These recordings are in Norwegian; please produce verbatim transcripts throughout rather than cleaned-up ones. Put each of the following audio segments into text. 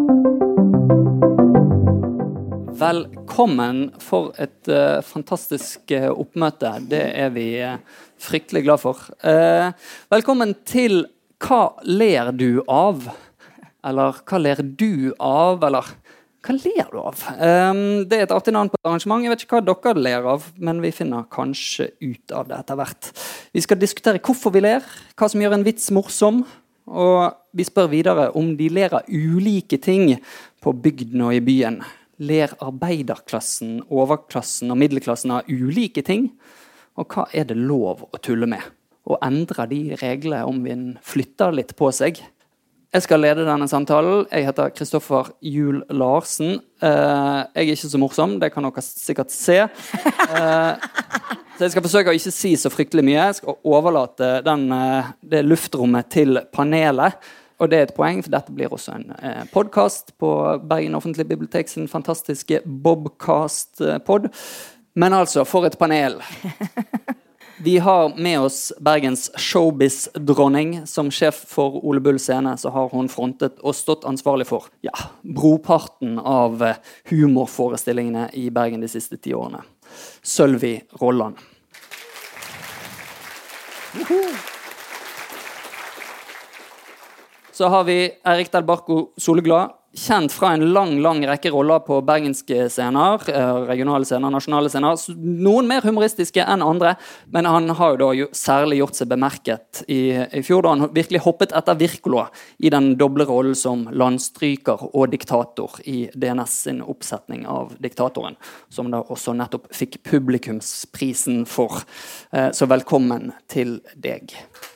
Velkommen for et uh, fantastisk uh, oppmøte. Det er vi uh, fryktelig glad for. Uh, velkommen til Hva ler du av? Eller hva ler du av? Eller hva ler du av? Um, det er et artig navn på et arrangement. Jeg vet ikke hva dere ler av, men vi finner kanskje ut av det etter hvert. Vi skal diskutere hvorfor vi ler, hva som gjør en vits morsom, og vi spør videre om de ler av ulike ting på bygden og i byen. Ler arbeiderklassen, overklassen og middelklassen av ulike ting? Og hva er det lov å tulle med? Og endre de reglene om vi flytter litt på seg? Jeg skal lede denne samtalen. Jeg heter Kristoffer Juel Larsen. Uh, jeg er ikke så morsom, det kan dere sikkert se. Uh, så jeg skal forsøke å ikke si så fryktelig mye. Jeg skal overlate den, uh, det luftrommet til panelet. Og det er et poeng, for dette blir også en eh, podcast på Bergen Offentlige Bibliotek sin fantastiske Bobcast-pod. Men altså, for et panel. Vi har med oss Bergens showbiz-dronning. Som sjef for Ole Bull Scene så har hun frontet og stått ansvarlig for ja, broparten av humorforestillingene i Bergen de siste ti årene. Sølvi Rolland. Woohoo! Så har vi Eirik Del Barco Soleglad, kjent fra en lang, lang rekke roller på bergenske scener, regionale scener, nasjonale scener, noen mer humoristiske enn andre, men han har jo da jo særlig gjort seg bemerket i, i fjor, da han virkelig hoppet etter Wirkola i den doble rollen som landstryker og diktator i D N S sin oppsetning av diktatoren, som da også nettopp fikk publikumsprisen for. Så velkommen til deg.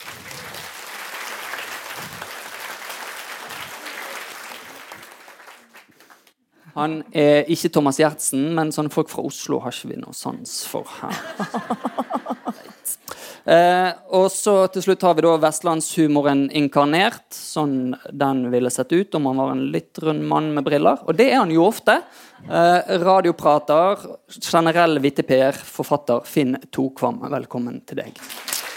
Han er ikke Thomas Giertsen, men sånne folk fra Oslo har ikke vi noe sans for her. eh, og så til slutt har vi da Vestlandshumoren inkarnert, sånn den ville sett ut om han var en litt rund mann med briller. Og det er han jo ofte. Eh, radioprater, generell vitteper, forfatter Finn Tokvam. Velkommen til deg.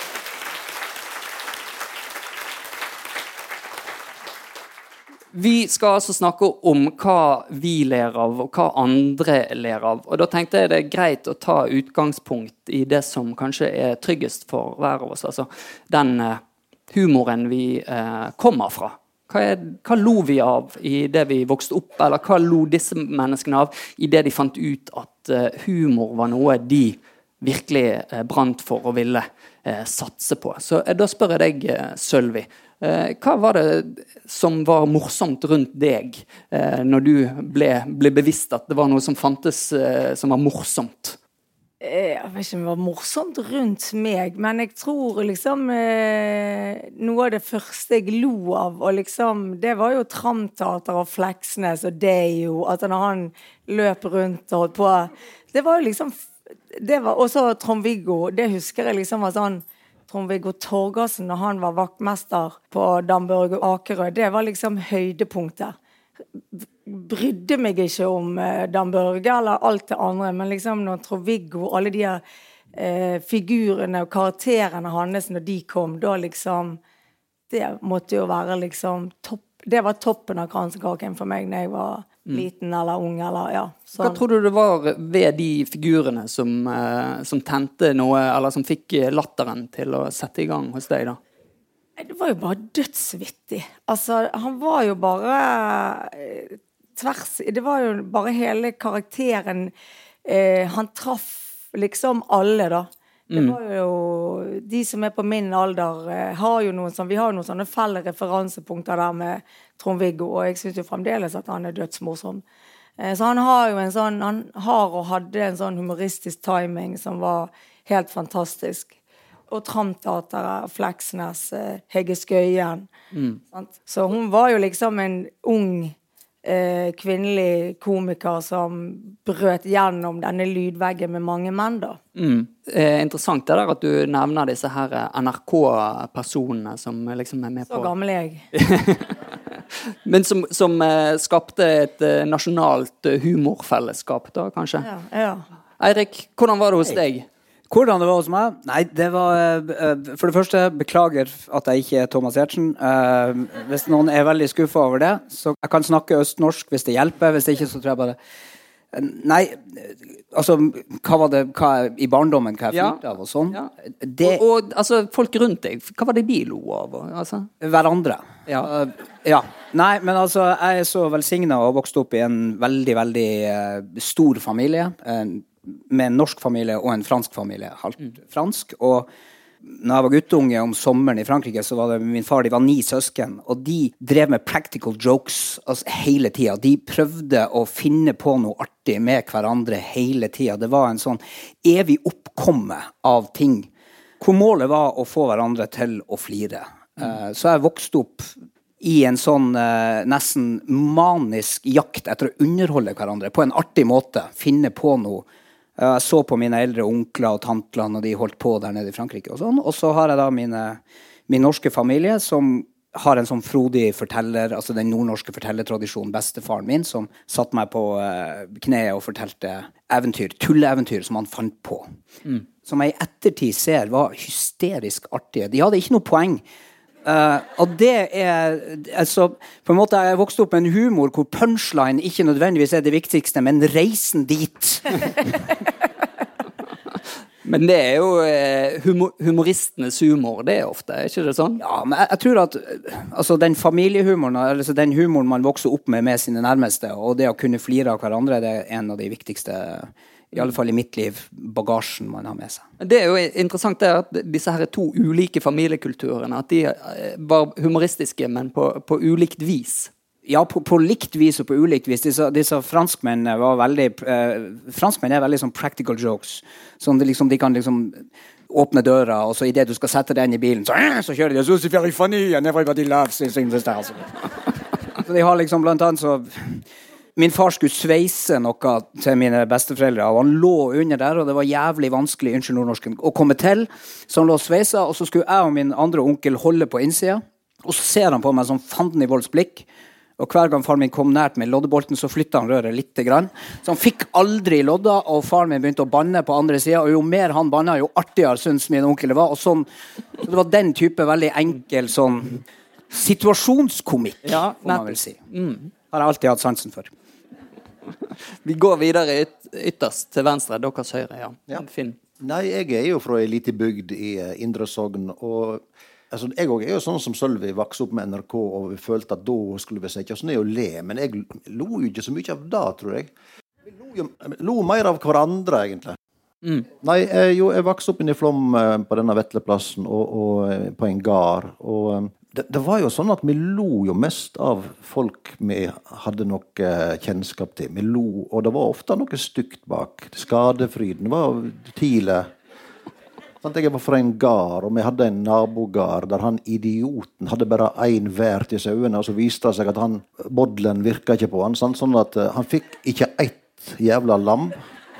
Vi skal altså snakke om hva vi ler av, og hva andre ler av. Og da tenkte jeg det er greit å ta utgangspunkt i det som kanskje er tryggest for hver av oss. Altså den uh, humoren vi uh, kommer fra. Hva, er, hva lo vi av i det vi vokste opp, eller hva lo disse menneskene av i det de fant ut at uh, humor var noe de virkelig uh, brant for og ville uh, satse på. Så uh, da spør jeg deg, uh, Sølvi. Eh, hva var det som var morsomt rundt deg eh, når du ble, ble bevisst at det var noe som fantes eh, som var morsomt? Jeg vet ikke om det var morsomt rundt meg, men jeg tror liksom eh, noe av det første jeg lo av, og liksom, det var jo Tramteater og Fleksnes og Dejo, at når han løp rundt og holdt på, det var jo liksom, det var også Trond-Viggo, det husker jeg liksom var sånn, Trond-Viggo Torgersen, når han var vaktmester på Damburg og Akerø, det var liksom høydepunktet. Brydde meg ikke om eh, Damburg eller alt det andre, men liksom når Trond-Viggo, alle de her eh, figurene og karakterene hans, når de kom, da liksom, det måtte jo være liksom topp, det var toppen av kransekaken for meg når jeg var liten eller ung, eller ja. Sånn. Hva tror du det var ved de figurene som, eh, som tente noe, eller som fikk latteren til å sette i gang hos deg da? Det var jo bare dødsvittig. Altså, han var jo bare eh, tvers, det var jo bare hele karakteren, eh, han traff liksom alle da. Det var jo, de som er på min alder eh, har jo noen sånn, vi har jo noen sånne felles referansepunkter der med Trond-Viggo, og jeg synes jo fremdeles at han er dødsmorsom. Eh, så han har jo en sånn, han har og hadde en sånn humoristisk timing som var helt fantastisk. Og Tramteateret, Fleksnes, eh, Hegge Skøyen. Mm. Sant? Så hun var jo liksom en ung eh, kvinnelig komiker som brøt gjennom denne lydveggen med mange menn da. Mm. Eh, interessant det der at du nevner disse her N R K-personene som liksom er med på... Så gammel er jeg. Men som, som eh, skapte et eh, nasjonalt humorfellesskap da, kanskje? Ja, ja. Eirik, hvordan var det hos deg? Hvordan det var hos meg? Nei, det var for det første, beklager at jeg ikke er Thomas Giertsen. Uh, hvis noen er veldig skuffet over det, så jeg kan snakke østnorsk hvis det hjelper. Hvis det ikke, så tror jeg bare Nei, altså hva var det hva, i barndommen hva jeg følte ja. av og sånn ja. det, og, og altså, folk rundt deg, hva var det de lo av? Altså? Hverandre ja. Uh, ja, nei, men altså jeg er så velsignet og vokst opp i en veldig, veldig uh, stor familie uh, med en norsk familie og en fransk familie, halvt mm. fransk, og når jeg var guttunge om sommeren i Frankrike, så var det min far, de var ni søsken, og de drev med practical jokes altså, hele tiden. De prøvde å finne på noe artig med hverandre hele tiden. Det var en sånn evig oppkomme av ting, hvor målet var å få hverandre til å flire. Mm. Uh, så jeg vokste opp i en sånn uh, nesten manisk jakt etter å underholde hverandre på en artig måte, finne på noe. Jeg så på mine eldre onkler og tantler når de holdt på der nede i Frankrike og sånn. Og så har jeg da mine, min norske familie som har en sånn frodig forteller, altså den nordnorske fortellertradisjonen, bestefaren min, som satt meg på uh, kneet og fortalte eventyr, tulleeventyr som han fant på. Mm. Som jeg i ettertid ser var hysterisk artige. De hadde ikke noe poeng. Uh, og det er altså, på en måte jeg har vokst opp med en humor hvor punchline ikke nødvendigvis er det viktigste, men reisen dit. Men det er jo eh, humor, humoristenes humor, det er ofte, er ikke det sånn? Ja, men jeg, jeg tror at altså, den familiehumoren, altså den humoren man vokser opp med med sine nærmeste, og det å kunne flire av hverandre, det er en av de viktigste, i alle fall i mitt liv, bagasjen man har med seg. Det er jo interessant det at disse her to ulike familiekulturene, at de var humoristiske, men på, på ulikt vis. Ja, på, på likt vis og på ulikt vis. Disse, disse franskmennene var veldig... Eh, franskmenn er veldig sånn practical jokes. Sånn de, liksom, de kan liksom åpne døra, og så i det du skal sette deg inn i bilen, så, så kjører de, så c'est very funny, and everybody loves it. Så de har liksom blant annet så... Min far skulle sveise noe til mine besteforeldre, og han lå under der, og det var jævlig vanskelig, unnskyld nordnorsken, å komme til. Så han lå og sveisa, og så skulle jeg og min andre onkel holde på innsida, og så ser han på meg sånn fanden i voldsblikk, og hver gang far min kom nært med loddebolten, så flyttet han røret litt grann. Så han fikk aldri lodda, og far min begynte å banne på andre siden, og jo mer han banna, jo artigere synes min onkel det var, og sånn, så det var den type veldig enkel sånn situasjonskomikk, ja, får man vel si. Mm. Har jeg alltid hatt sansen for. Vi går videre yt ytterst til venstre, deres høyre, ja. ja. Finn. Nei, jeg er jo fra en liten bygd i uh, Indre Sogn, og altså, jeg er jo sånn som Sølvi vokste opp med N R K, og vi følte at da skulle vi sette oss ned og le, men jeg lo jo ikke så mye av det, tror jeg. Vi lo, jo, lo mer av hverandre, egentlig. Mm. Nei, jeg, jo, jeg vokste opp inn i Flom uh, på denne Vetleplassen, og, og uh, på en gard, og... Um, Det, det var jo sånn at vi lo jo mest av folk vi hadde nok eh, kjennskap til. Vi lo, og det var ofte noe stygt bak. Skadefryden var tidlig. Sånn, jeg var fra en gard, og vi hadde en nabogard der han idioten hadde bare en vær til sauene, og så viste det seg at han, bodlen virket ikke på han, sånn, sånn at uh, han fikk ikke ett jævla lam.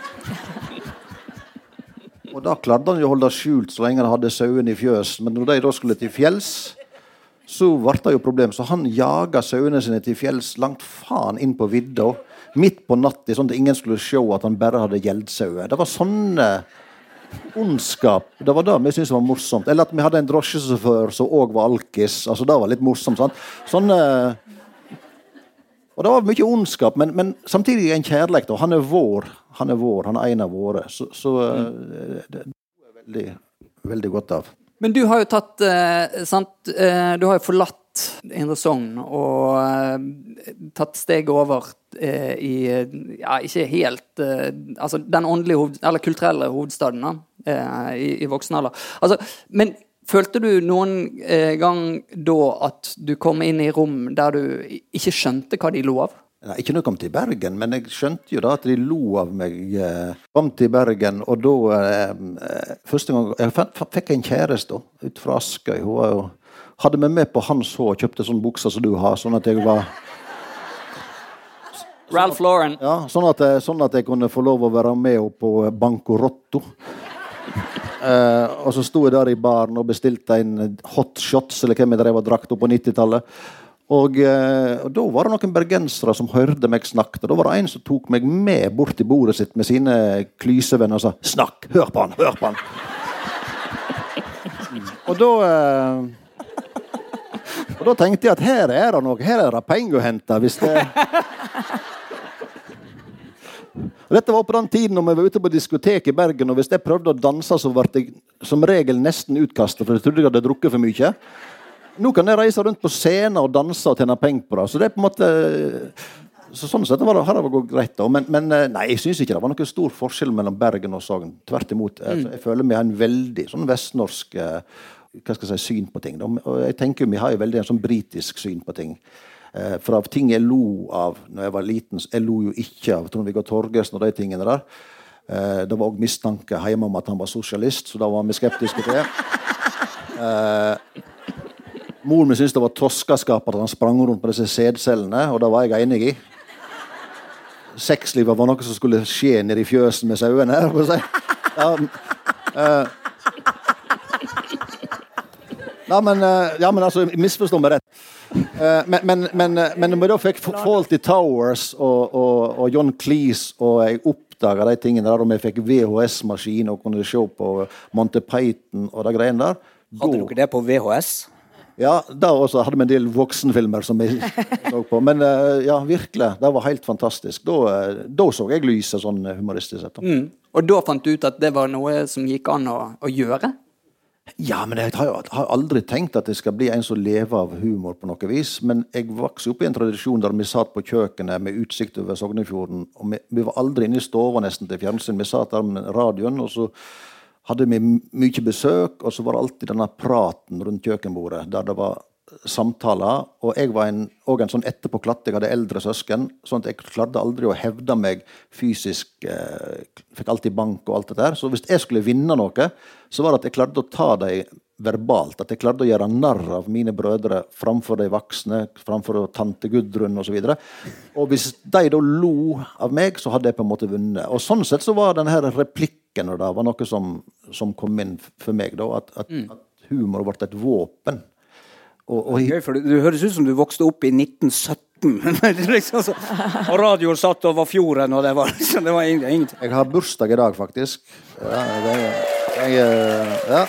Og da klarte han jo å holde skjult så lenge han hadde sauene i fjøs, men når de da skulle til fjells, så var det jo problem. Så han jaget sauene sine til fjells langt faen inn på vidda, midt på natt, sånn at ingen skulle se at han bare hadde gjeldsauer. Det var sånne ondskap. Det var det vi syntes var morsomt. Eller at vi hadde en drosjesjåfør som også var alkis. Altså, det var litt morsomt, sant? Sånne... Og det var mye ondskap, men, men samtidig en kjærlighet. Og han er vår. Han er vår. Han er en av våre. Så, så mm. det, det er veldig, veldig godt av. Men du har jo tatt, eh, sant, eh, du har jo forlatt Indre Sogn og eh, tatt steg over eh, i, ja, ikke helt, eh, altså den åndelige, hoved, eller kulturelle hovedstaden da, eh, i, i voksen alder. Altså, men følte du noen eh, gang da at du kom inn i rom der du ikke skjønte hva de lo av? Nei, ikke når jeg kom til Bergen, men jeg skjønte jo da at de lo av meg. Jeg kom til Bergen, og da eh, første gang, jeg fikk en kjæreste da, ut fra Askøy. Hun var jo, hadde meg med på hans hår, kjøpte sånn bukser som du har, sånn at jeg var... Ralph Lauren. Ja, sånn at, sånn at jeg kunne få lov å være med på Banco Rotto. eh, og så stod jeg der i baren og bestilte en hot shots, eller hvem jeg drev og drakk på nittitallet. Og, eh, og da var det noen bergensere som hørte meg snakke. Da var det en som tok meg med bort til bordet sitt med sine klysevenner og sa snakk, hør på han, hør på han. Og da eh, og da tenkte jeg at her er det noe, her er det penger å hente hvis det og dette var på den tiden når vi var ute på diskotek i Bergen, og hvis jeg prøvde å danse, så ble jeg som regel nesten utkastet, for jeg trodde jeg hadde drukket for mye. Nå kan jeg reise rundt på scenen og danse og tjene penger på det, så det er på en måte... Så sånn sett var det, har det gått greit da. Men, men nei, jeg synes ikke det var noen stor forskjell mellom Bergen og Sogn. Tvert imot. Jeg, jeg føler vi har en veldig sånn vestnorsk hva skal jeg si, syn på ting. Og jeg tenker vi har jo veldig en sånn britisk syn på ting. For av ting jeg lo av når jeg var liten, jeg lo jo ikke av Trond-Viggo Torgersen og de tingene der. Det var også mistanke hjemme om at han var sosialist, så da var vi skeptiske til det. Moren min syntes det var toskaskap at han sprang rundt på disse sædcellene, og det var jeg enig i. Sexlivet var noe som skulle skje nede i fjøsen med sauene. Ja, uh, ja, men, uh, ja, men altså, misforstå meg rett. Uh, men, men, men, men når vi da fikk Fawlty Towers og, og, og John Cleese, og jeg oppdaget de tingene der, og vi fikk V H S-maskin og kunne se på Monty Python og de greiene der. Hadde dere det på V H S? Ja, da også hadde vi en del voksenfilmer som jeg så på. Men uh, ja, virkelig, det var helt fantastisk. Da, uh, da så jeg lyset sånn humoristisk sett. Mm. Og da fant du ut at det var noe som gikk an å, å gjøre? Ja, men jeg har, har aldri tenkt at det skal bli en som lever av humor på noe vis. Men jeg vokste opp i en tradisjon der vi satt på kjøkkenet med utsikt over Sognefjorden. Og vi, vi var aldri inne i stova nesten til fjernsyn. Vi satt der med radioen, og så hadde vi mye besøk, og så var det alltid denne praten rundt kjøkkenbordet, der det var samtaler, og jeg var en, også en sånn etterpåklatt, jeg hadde eldre søsken, sånn at jeg klarte aldri å hevde meg fysisk, eh, fikk alltid bank og alt det der, så hvis jeg skulle vinne noe, så var det at jeg klarte å ta dem verbalt, at jeg klarte å gjøre narr av mine brødre framfor de voksne, framfor tante Gudrun og så videre. Og hvis de da lo av meg, så hadde jeg på en måte vunnet. Og sånn sett så var denne her replikken, og det var noe som, som kom inn for meg da, at, at, mm. at humor ble et våpen. Og, og, Gøy, for det, det høres ut som du vokste opp i nitten sytten, liksom så, og radioen satt over fjorden, og det var, liksom, det var ingenting. Jeg har bursdag i dag, faktisk. Ja, det, jeg, ja.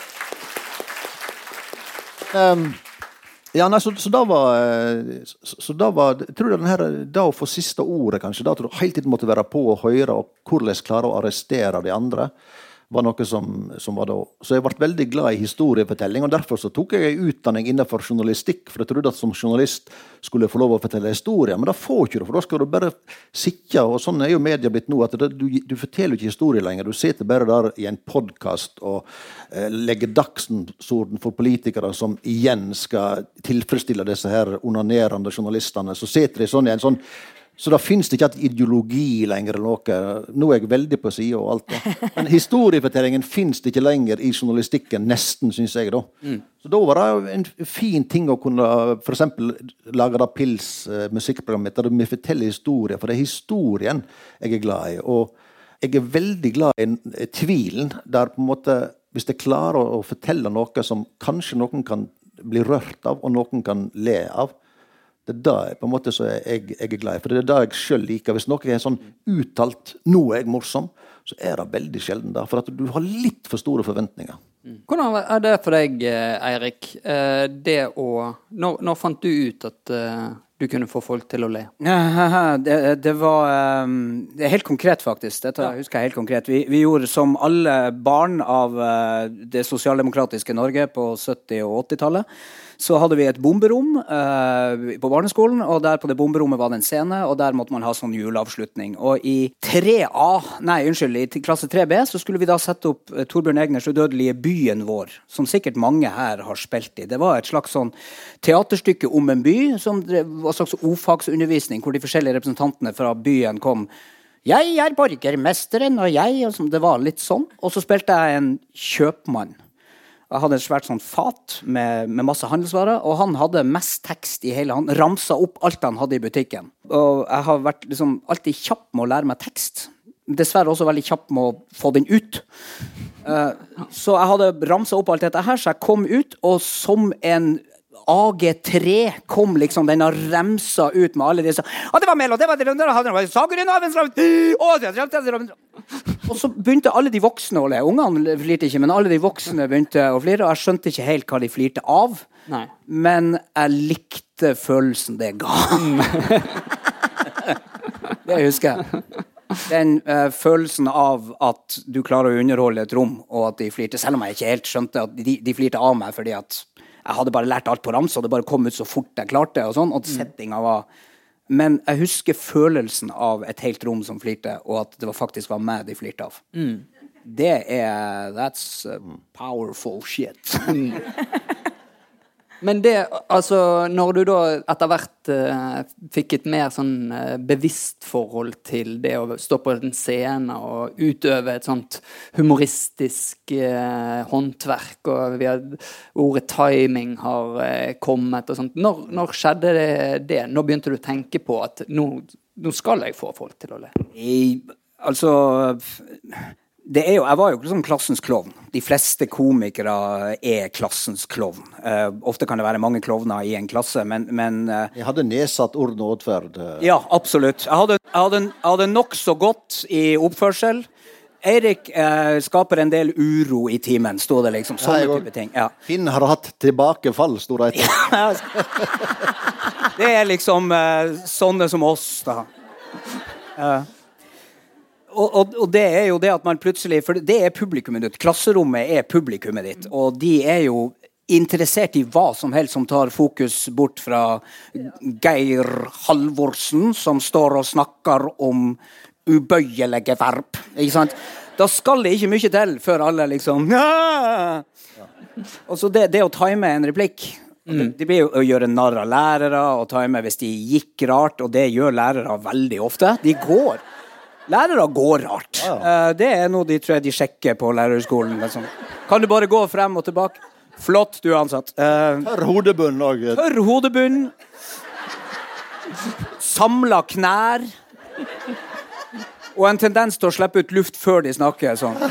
Um, ja, nei, så, så da var så, så da var, jeg tror den her, da å få siste ordet kanskje, da tror jeg hele tiden måtte være på å høre og hvordan klare å arrestere de andre var noe som, som var da. Så jeg ble veldig glad i historiefortelling, og derfor så tok jeg en utdanning innenfor journalistikk, for jeg trodde at som journalist skulle jeg få lov å fortelle historier, men da får ikke du, for da skal du bare sitte, og sånn er jo media blitt nå, at det, du, du forteller ikke historie lenger, du sitter bare der i en podcast og eh, legger dagsorden for politikere som igjen skal tilfredsstille disse her onanerende journalistene, så sitter de sånn i en sånn. Så da finnes det ikke et ideologi lenger eller noe. Nå er jeg veldig på siden og alt det. Men historiefortellingen finnes det ikke lenger i journalistikken, nesten, synes jeg da. Mm. Så da var det en fin ting å kunne, for eksempel, lage da Pils uh, musikkprogrammet, der vi forteller historier, for det er historien jeg er glad i. Og jeg er veldig glad i tvilen, der på en måte, hvis jeg klarer å fortelle noe som kanskje noen kan bli rørt av, og noen kan le av, det er da på en måte så jeg, jeg er glad i, for det er da jeg selv liker. Hvis noe er sånn uttalt, nå er jeg morsom, så er det veldig sjelden da, for at du har litt for store forventninger. Hvordan er det for deg, Eirik? Det å, når, når fant du ut at du kunne få folk til å le? Det, det var det er helt konkret faktisk, dette husker jeg helt konkret. Vi, vi gjorde som alle barn av det sosialdemokratiske Norge på sytti- og åttitallet, så hadde vi et bomberom uh, på barneskolen, og der på det bomberommet var det en scene, og der måtte man ha sånn juleavslutning. Og i tre A, nei, unnskyld, i klasse tre B, så skulle vi da sette opp uh, Torbjørn Egners udødelige Byen vår, som sikkert mange her har spilt i. Det var et slags sånn teaterstykke om en by, som var en slags ordfagsundervisning, hvor de forskjellige representantene fra byen kom. Jeg er borgermesteren, og jeg, og som det var litt sånn. Og så spilte jeg en kjøpmann. Jeg hadde et svært sånn fat med, med masse handelsvarer, og han hadde mest tekst i hele, han ramsa opp alt han hadde i butikken. Og jeg har vært liksom alltid kjapp med å lære meg tekst. Dessverre også veldig kjapp med å få den ut. Uh, så jeg hadde ramsa opp alt dette her, så jeg kom ut, og som en A G tre kom liksom denne remsa ut med alle disse. Ja, det var Melo, det var det, det var det, Sagerund av en slav. Å, det var det. Og så begynte alle de voksne å le. Ungene flirte ikke, men alle de voksne begynte å flire, og jeg skjønte ikke helt hva de flirte av. Nei. Men jeg likte følelsen det ga. Det husker jeg. Den uh, følelsen av at du klarer å underholde et rom, og at de flirte, selv om jeg ikke helt skjønte at de, de flirte av meg, fordi at jeg hadde bare lært alt på rams, og det bare kom ut så fort jeg klarte, og sånn, og settinga var... Men jeg husker følelsen av et helt rom som flirte, og at det var faktisk var meg de flirte av. Mm. Det er... That's uh, powerful shit. Men det, altså, når du da etter hvert uh, fikk et mer sånn uh, bevisst forhold til det å stå på en scene og utøve et sånt humoristisk uh, håndverk, og vi har, ordet timing har uh, kommet og sånt. Når, når skjedde det, det? Når begynte du å tenke på at nå, nå skal jeg få folk til å le? I, altså... Det er jo, jeg var jo liksom klassens klovn. De fleste komikere er klassens klovn. Uh, ofte kan det være mange klovner i en klasse, men... men uh, jeg hadde nedsatt orden og åtferd. Ja, absolutt. Jeg hadde, jeg hadde, jeg hadde nok så godt i oppførsel. Eirik uh, skaper en del uro i timen, stod det liksom. Sånne ja, type ting. Ja. Finn har hatt tilbakefall, stod det etter. Ja, det er liksom uh, sånne som oss, da. Ja. Uh, Og, og, og det er jo det at man plutselig, for det er publikummet ditt, klasserommet er publikummet ditt, og de er jo interessert i hva som helst som tar fokus bort fra Geir Halvorsen, som står og snakker om ubøyelige verb, ikke sant? Da skal det ikke mye til før alle liksom, ja! Og så det, det å time en replikk, mm. det, det blir jo å gjøre narr av lærere, og time hvis de gikk rart, og det gjør lærere veldig ofte, de går. Lærere går rart. Ja. Uh, det er noe de tror jeg de sjekker på lærerskolen. Liksom. Kan du bare gå frem og tilbake? Flott, du er ansatt. Uh, tørr hodebunn også. Tørr hodebunn. Samla knær. Og en tendens til å slippe ut luft før de snakker. Sånn.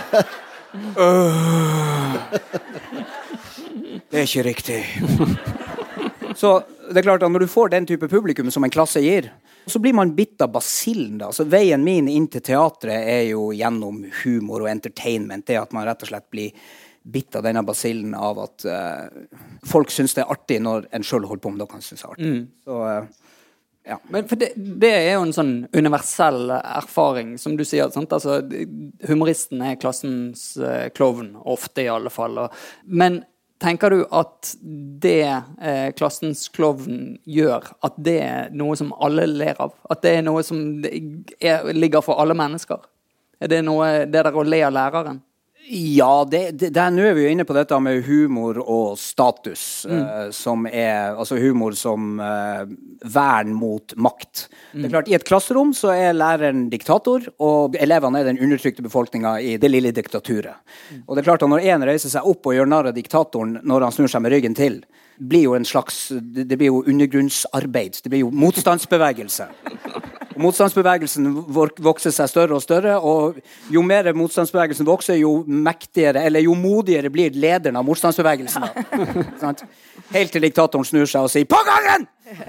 Uh, det er ikke riktig. Så det er klart at når du får den type publikum som en klasse gir, så blir man bitt av basillen da. Så veien min inn til teatret er jo gjennom humor og entertainment. Det at man rett og slett blir bitt av denne basillen av at uh, folk synes det er artig når en selv holder på med det kan synes det er artig. Mm. Så, uh, ja. Men for det, det er jo en sånn universell erfaring, som du sier, sant? Altså, humoristen er klassens uh, klovn, ofte i alle fall. Og, men tenker du at det eh, klassens klovn gjør, at det er noe som alle ler av? At det er noe som er, ligger for alle mennesker? Er det noe, det der å le av læreren? Ja, det, det, der nå er vi jo inne på dette med humor og status, mm. uh, som er, altså humor som uh, vern mot makt. Mm. Det er klart, i et klasserom så er læreren diktator, og elevene er den undertrykte befolkningen i det lille diktaturet. Mm. Og det er klart at når en reiser seg opp og gjør narr av diktatoren når han snur seg med ryggen til, blir jo en slags, det, det blir jo undergrunnsarbeid, det blir jo motstandsbevegelse. Og motstandsbevegelsen vokser seg større og større, og jo mer motstandsbevegelsen vokser, jo mektigere, eller jo modigere blir lederen av motstandsbevegelsen. Helt til diktatoren snur seg og sier, på gangen!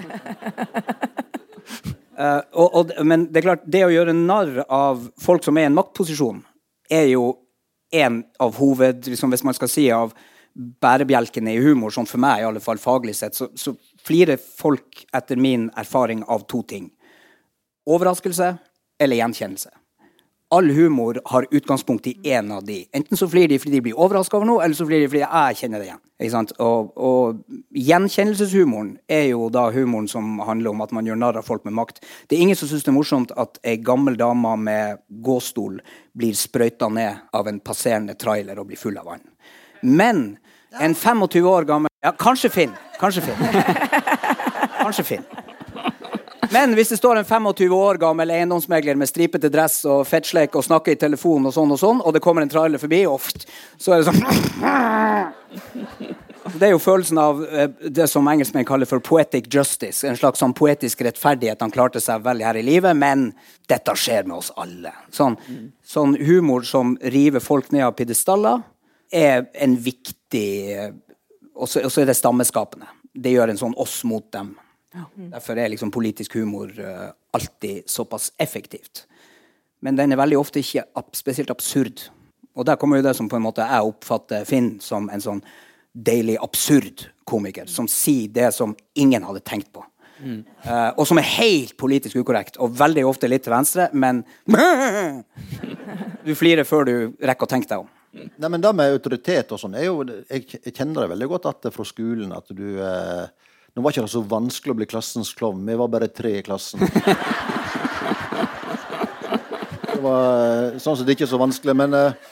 uh, og, og, men det er klart, det å gjøre narr av folk som er i en maktposisjon, er jo en av hoved, liksom, hvis man skal si, av bærebjelkene i humor, sånn for meg i alle fall faglig sett, så, så flirer folk etter min erfaring av to ting. Overraskelse eller gjenkjennelse. All humor har utgangspunkt i en av de. Enten så flir de fordi de blir overrasket over noe, eller så flir de fordi jeg kjenner det igjen. Ikke sant? Og, og gjenkjennelseshumoren er jo da humoren som handler om at man gjør narr av folk med makt. Det er ingen som synes det er morsomt at en gammel dame med gåstol blir sprøytet ned av en passerende trailer og blir full av vann. Men en tjuefem år gammel... Ja, kanskje Finn. Kanskje Finn. Kanskje Finn. Men hvis det står en tjuefem år gammel eiendomsmegler med stripete dress og fettsleik og snakker i telefon og sånn og sånn, og det kommer en trailer forbi, oft, så er det sånn... Det er jo følelsen av det som engelskmenn kaller for poetic justice, en slags sånn poetisk rettferdighet. Han klarte seg veldig her i livet, men dette skjer med oss alle. Sånn, sånn humor som river folk ned av piedestaller er en viktig... Og så, og så er det stammeskapende. det gjør en sånn oss mot dem. Ja. Derfor er liksom politisk humor uh, alltid såpass effektivt. Men den er veldig ofte ikke ab- spesielt absurd. Og der kommer jo det som på en måte jeg oppfatter Finn som en sånn deilig absurd komiker, som sier det som ingen hadde tenkt på. Mm. Uh, og som er helt politisk ukorrekt, og veldig ofte litt til venstre, men du flirer før du rekker å tenke deg om. Nei, men det med autoritet og sånn, er jo, jeg, jeg kjenner det veldig godt at det fra skolen, at du, eh, nå var ikke det så vanskelig å bli klassens klovn, vi var bare tre i klassen. Det var sånn sett ikke så vanskelig, men eh,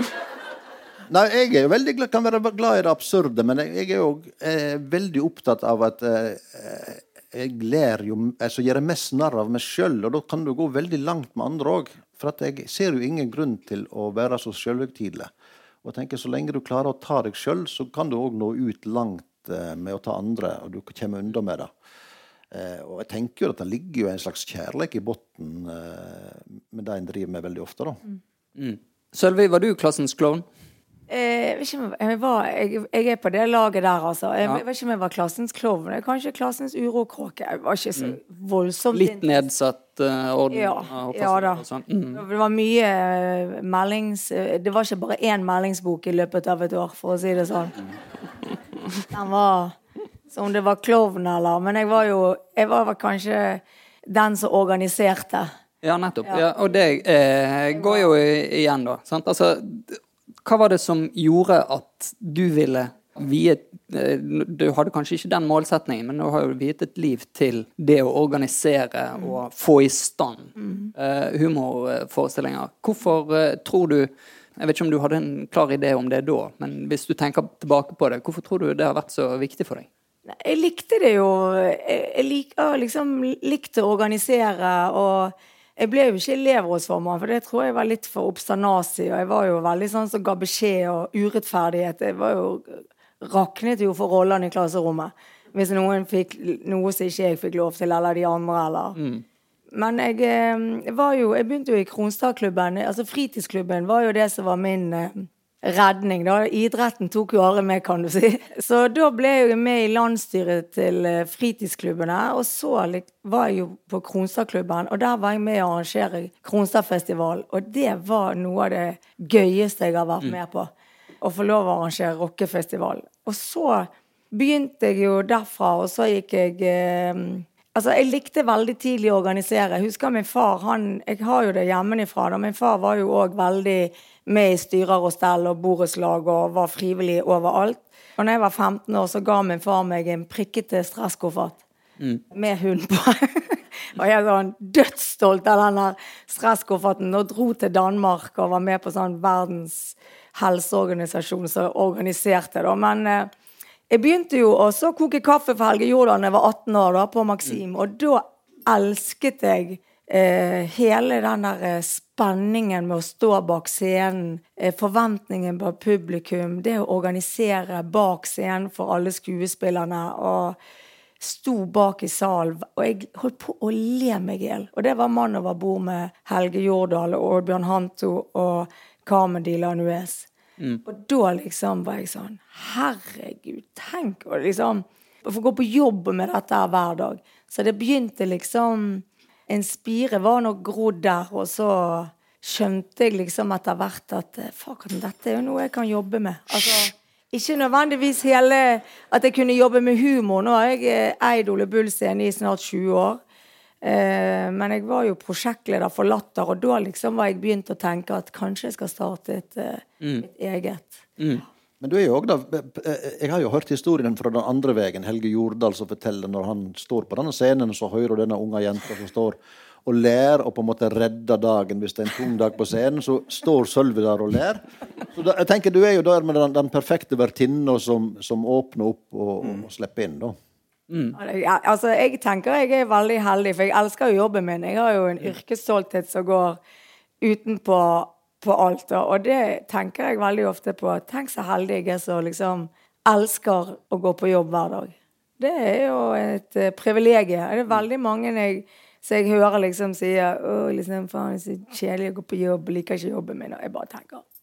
nei, jeg er jo veldig glad, kan være glad i det absurde, men jeg, jeg er jo eh, veldig opptatt av at eh, jeg ler jo, altså gjør mest narr av meg selv, og da kan du gå veldig langt med andre også, for at jeg ser jo ingen grunn til å være så selvhøytidelig. Og jeg tenker, så lenge du klarer å ta deg selv, så kan du også nå ut langt eh, med å ta andre, og du kommer unna med det. Eh, og jeg tenker jo at det ligger jo en slags kjærlighet i botten eh, med det en driver med veldig ofte da. Mm. Mm. Sølvi, var du klassens klovn? Eh, jeg, vet ikke om jeg, jeg, var, jeg, jeg er på det laget der, altså. Jeg, ja. jeg vet ikke om jeg var klassens klovn. Jeg er kanskje klassens urokråke. Jeg var ikke så voldsomt... Litt nedsatt uh, orden? Ja, ja da. Sånn. Mm. Det var mye uh, meldings... Uh, det var ikke bare én meldingsbok i løpet av et år, for å si det sånn. Den var... Som det var klovn eller... Men jeg var jo... Jeg var kanskje den som organiserte. Ja, nettopp. Ja. Ja, og det eh, går jo igjen da. Sant? Altså... Hva var det som gjorde at du ville vie, du hadde kanskje ikke den målsetningen, men du har jo viet et liv til det å organisere mm. og få i stand mm. uh, humorforestillinger. Hvorfor uh, tror du, jeg vet ikke om du hadde en klar idé om det da, men hvis du tenker tilbake på det, hvorfor tror du det har vært så viktig for deg? Jeg likte det jo, jeg liker, liksom likte å organisere, og jeg ble jo ikke elevrådsformann, for det tror jeg var litt for obsternasi, og jeg var jo veldig sånn som ga beskjed og urettferdighet. Jeg var jo, raknet jo for rollene i klasserommet, hvis noen fikk noe som ikke jeg fikk lov til, eller de andre, eller... Mm. Men jeg, jeg var jo, jeg begynte jo i Kronstadklubben, altså fritidsklubben var jo det som var min... redning da, idretten tok jo alle med, kan du si. Så da ble jeg jo med i landstyret til fritidsklubbene, og så var jeg jo på Kronstadklubben, og der var jeg med å arrangere Kronstadfestival, og det var noe av det gøyeste jeg har vært med på, å få lov å arrangere rockefestival. Og så begynte jeg jo derfra, og så gikk jeg... Eh, altså, jeg likte veldig tidlig å organisere. Jeg husker min far, han, jeg har jo det hjemmefra, da min far var jo også veldig med i styrer og stell og borettslag og var frivillig overalt. Og når jeg var femten år, så ga min far meg en prikkete stresskoffert mm. med hund på. Og jeg var sånn dødsstolt av denne stresskofferten og dro til Danmark og var med på sånn verdens helseorganisasjon som organiserte det. Men eh, jeg begynte jo også å koke kaffe for Helge Jordan da jeg var atten år da, på Maxim, mm. og da elsket jeg Eh, hele den der eh, spenningen med å stå bak scenen, eh, forventningen på publikum, det å organisere bak scenen for alle skuespillerne, og sto bak i salen, og jeg holdt på å le meg ihjel. Og det var mann over bord med Helge Jordan og Oddbjørn Hanto og Carmen de la Nuez. Mm. Og da liksom var jeg sånn, herregud, tenk å liksom, å få gå på jobb med dette hver dag. Så det begynte liksom... En spire var nok grodd der, og så skjønte jeg liksom etter hvert at fuck, dette er jo noe jeg kan jobbe med. Altså, ikke nødvendigvis hele at jeg kunne jobbe med humor. Nå har jeg eid Ole Bull-scenen i snart tjue år. Eh, men jeg var jo prosjektleder for Latter, og da liksom var jeg begynt å tenke at kanskje jeg skal starte et, mm. et eget. Mm. Men du er jo også da, jeg har jo hørt historien fra den andre veien, Helge Jordal som forteller når han står på denne scenen, så hører denne unge jenta som står og ler og på en måte redder dagen. Hvis det er en tung dag på scenen, så står Sølvi der og ler. Så da, jeg tenker du er jo der med den, den perfekte vertinnen som, som åpner opp og, mm. og slipper inn da. Mm. Ja, altså, jeg tenker jeg er veldig heldig, for jeg elsker jo jobben min. Jeg har jo en yrkesstolthet som går utenpå på alt, da. Og det tenker jeg veldig ofte på. Tenk så heldig jeg er som liksom elsker å gå på jobb hver dag. Det er jo et uh, privilegie. Det er veldig mange jeg, så jeg hører liksom sier, åh, liksom, faen, det er så kjedelig å gå på jobb, liker ikke jobben min, og jeg bare tenker,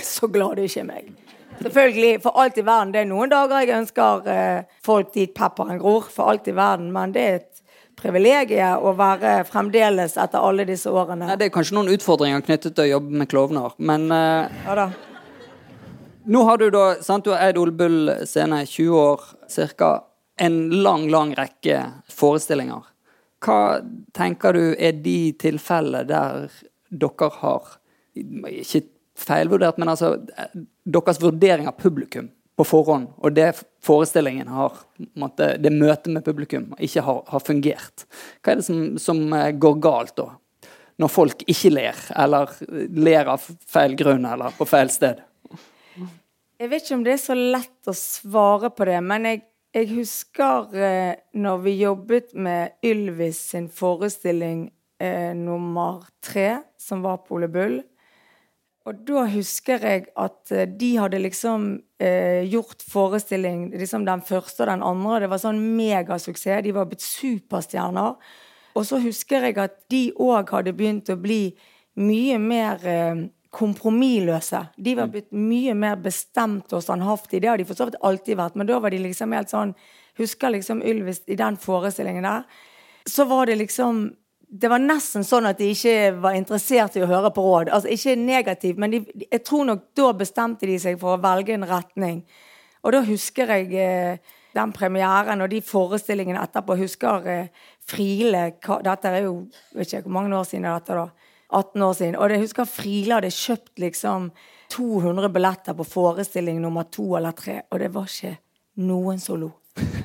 så glad det ikke er meg. Selvfølgelig, for alt i verden, det er noen dager jeg ønsker eh, folk dit pepperen gror, for alt i verden, men det er et privilegium å være fremdeles etter alle disse årene. Nei, det er kanskje noen utfordringer knyttet til å jobbe med klovner, men eh, Ja da. nå har du da, sant, du har eid Ole Bull scene i tjue år, cirka en lang, lang rekke forestillinger. Hva tenker du er de tilfellene der dere har, ikke feilvurdert, men altså deres vurdering av publikum på forhånd, og det forestillingen har, måtte, det møtet med publikum ikke har, har fungert. Hva er det som, som går galt da? Når folk ikke ler, eller ler av feil grunn, eller på feil sted? Jeg vet ikke om det er så lett å svare på det, men jeg, jeg husker eh, når vi jobbet med Ylvis sin forestilling eh, nummer tre, som var på Ole Bull. Og da husker jeg at eh, de hadde liksom eh, gjort forestilling, liksom den første og den andre, det var sånn megasuksess, de var blitt superstjerner. Og så husker jeg at de også hadde begynt å bli mye mer eh, kompromissløse. De var blitt mye mer bestemt og standhaftige. Det har de for så vidt alltid vært, men da var de liksom helt sånn, husker liksom Ylvis i den forestillingen der, så var det liksom, det var nesten sånn at de ikke var interessert i å høre på råd. Altså ikke negativt, men de, jeg tror nok da bestemte de seg for å velge en retning. Og da husker jeg eh, den premieren og de forestillingene etterpå, husker eh, Friele, dette er jo, vet ikke hvor mange år siden er dette da, atten år siden, og jeg husker Friele hadde kjøpt liksom to hundre billetter på forestilling nummer to eller tre, og det var ikke noen som lo.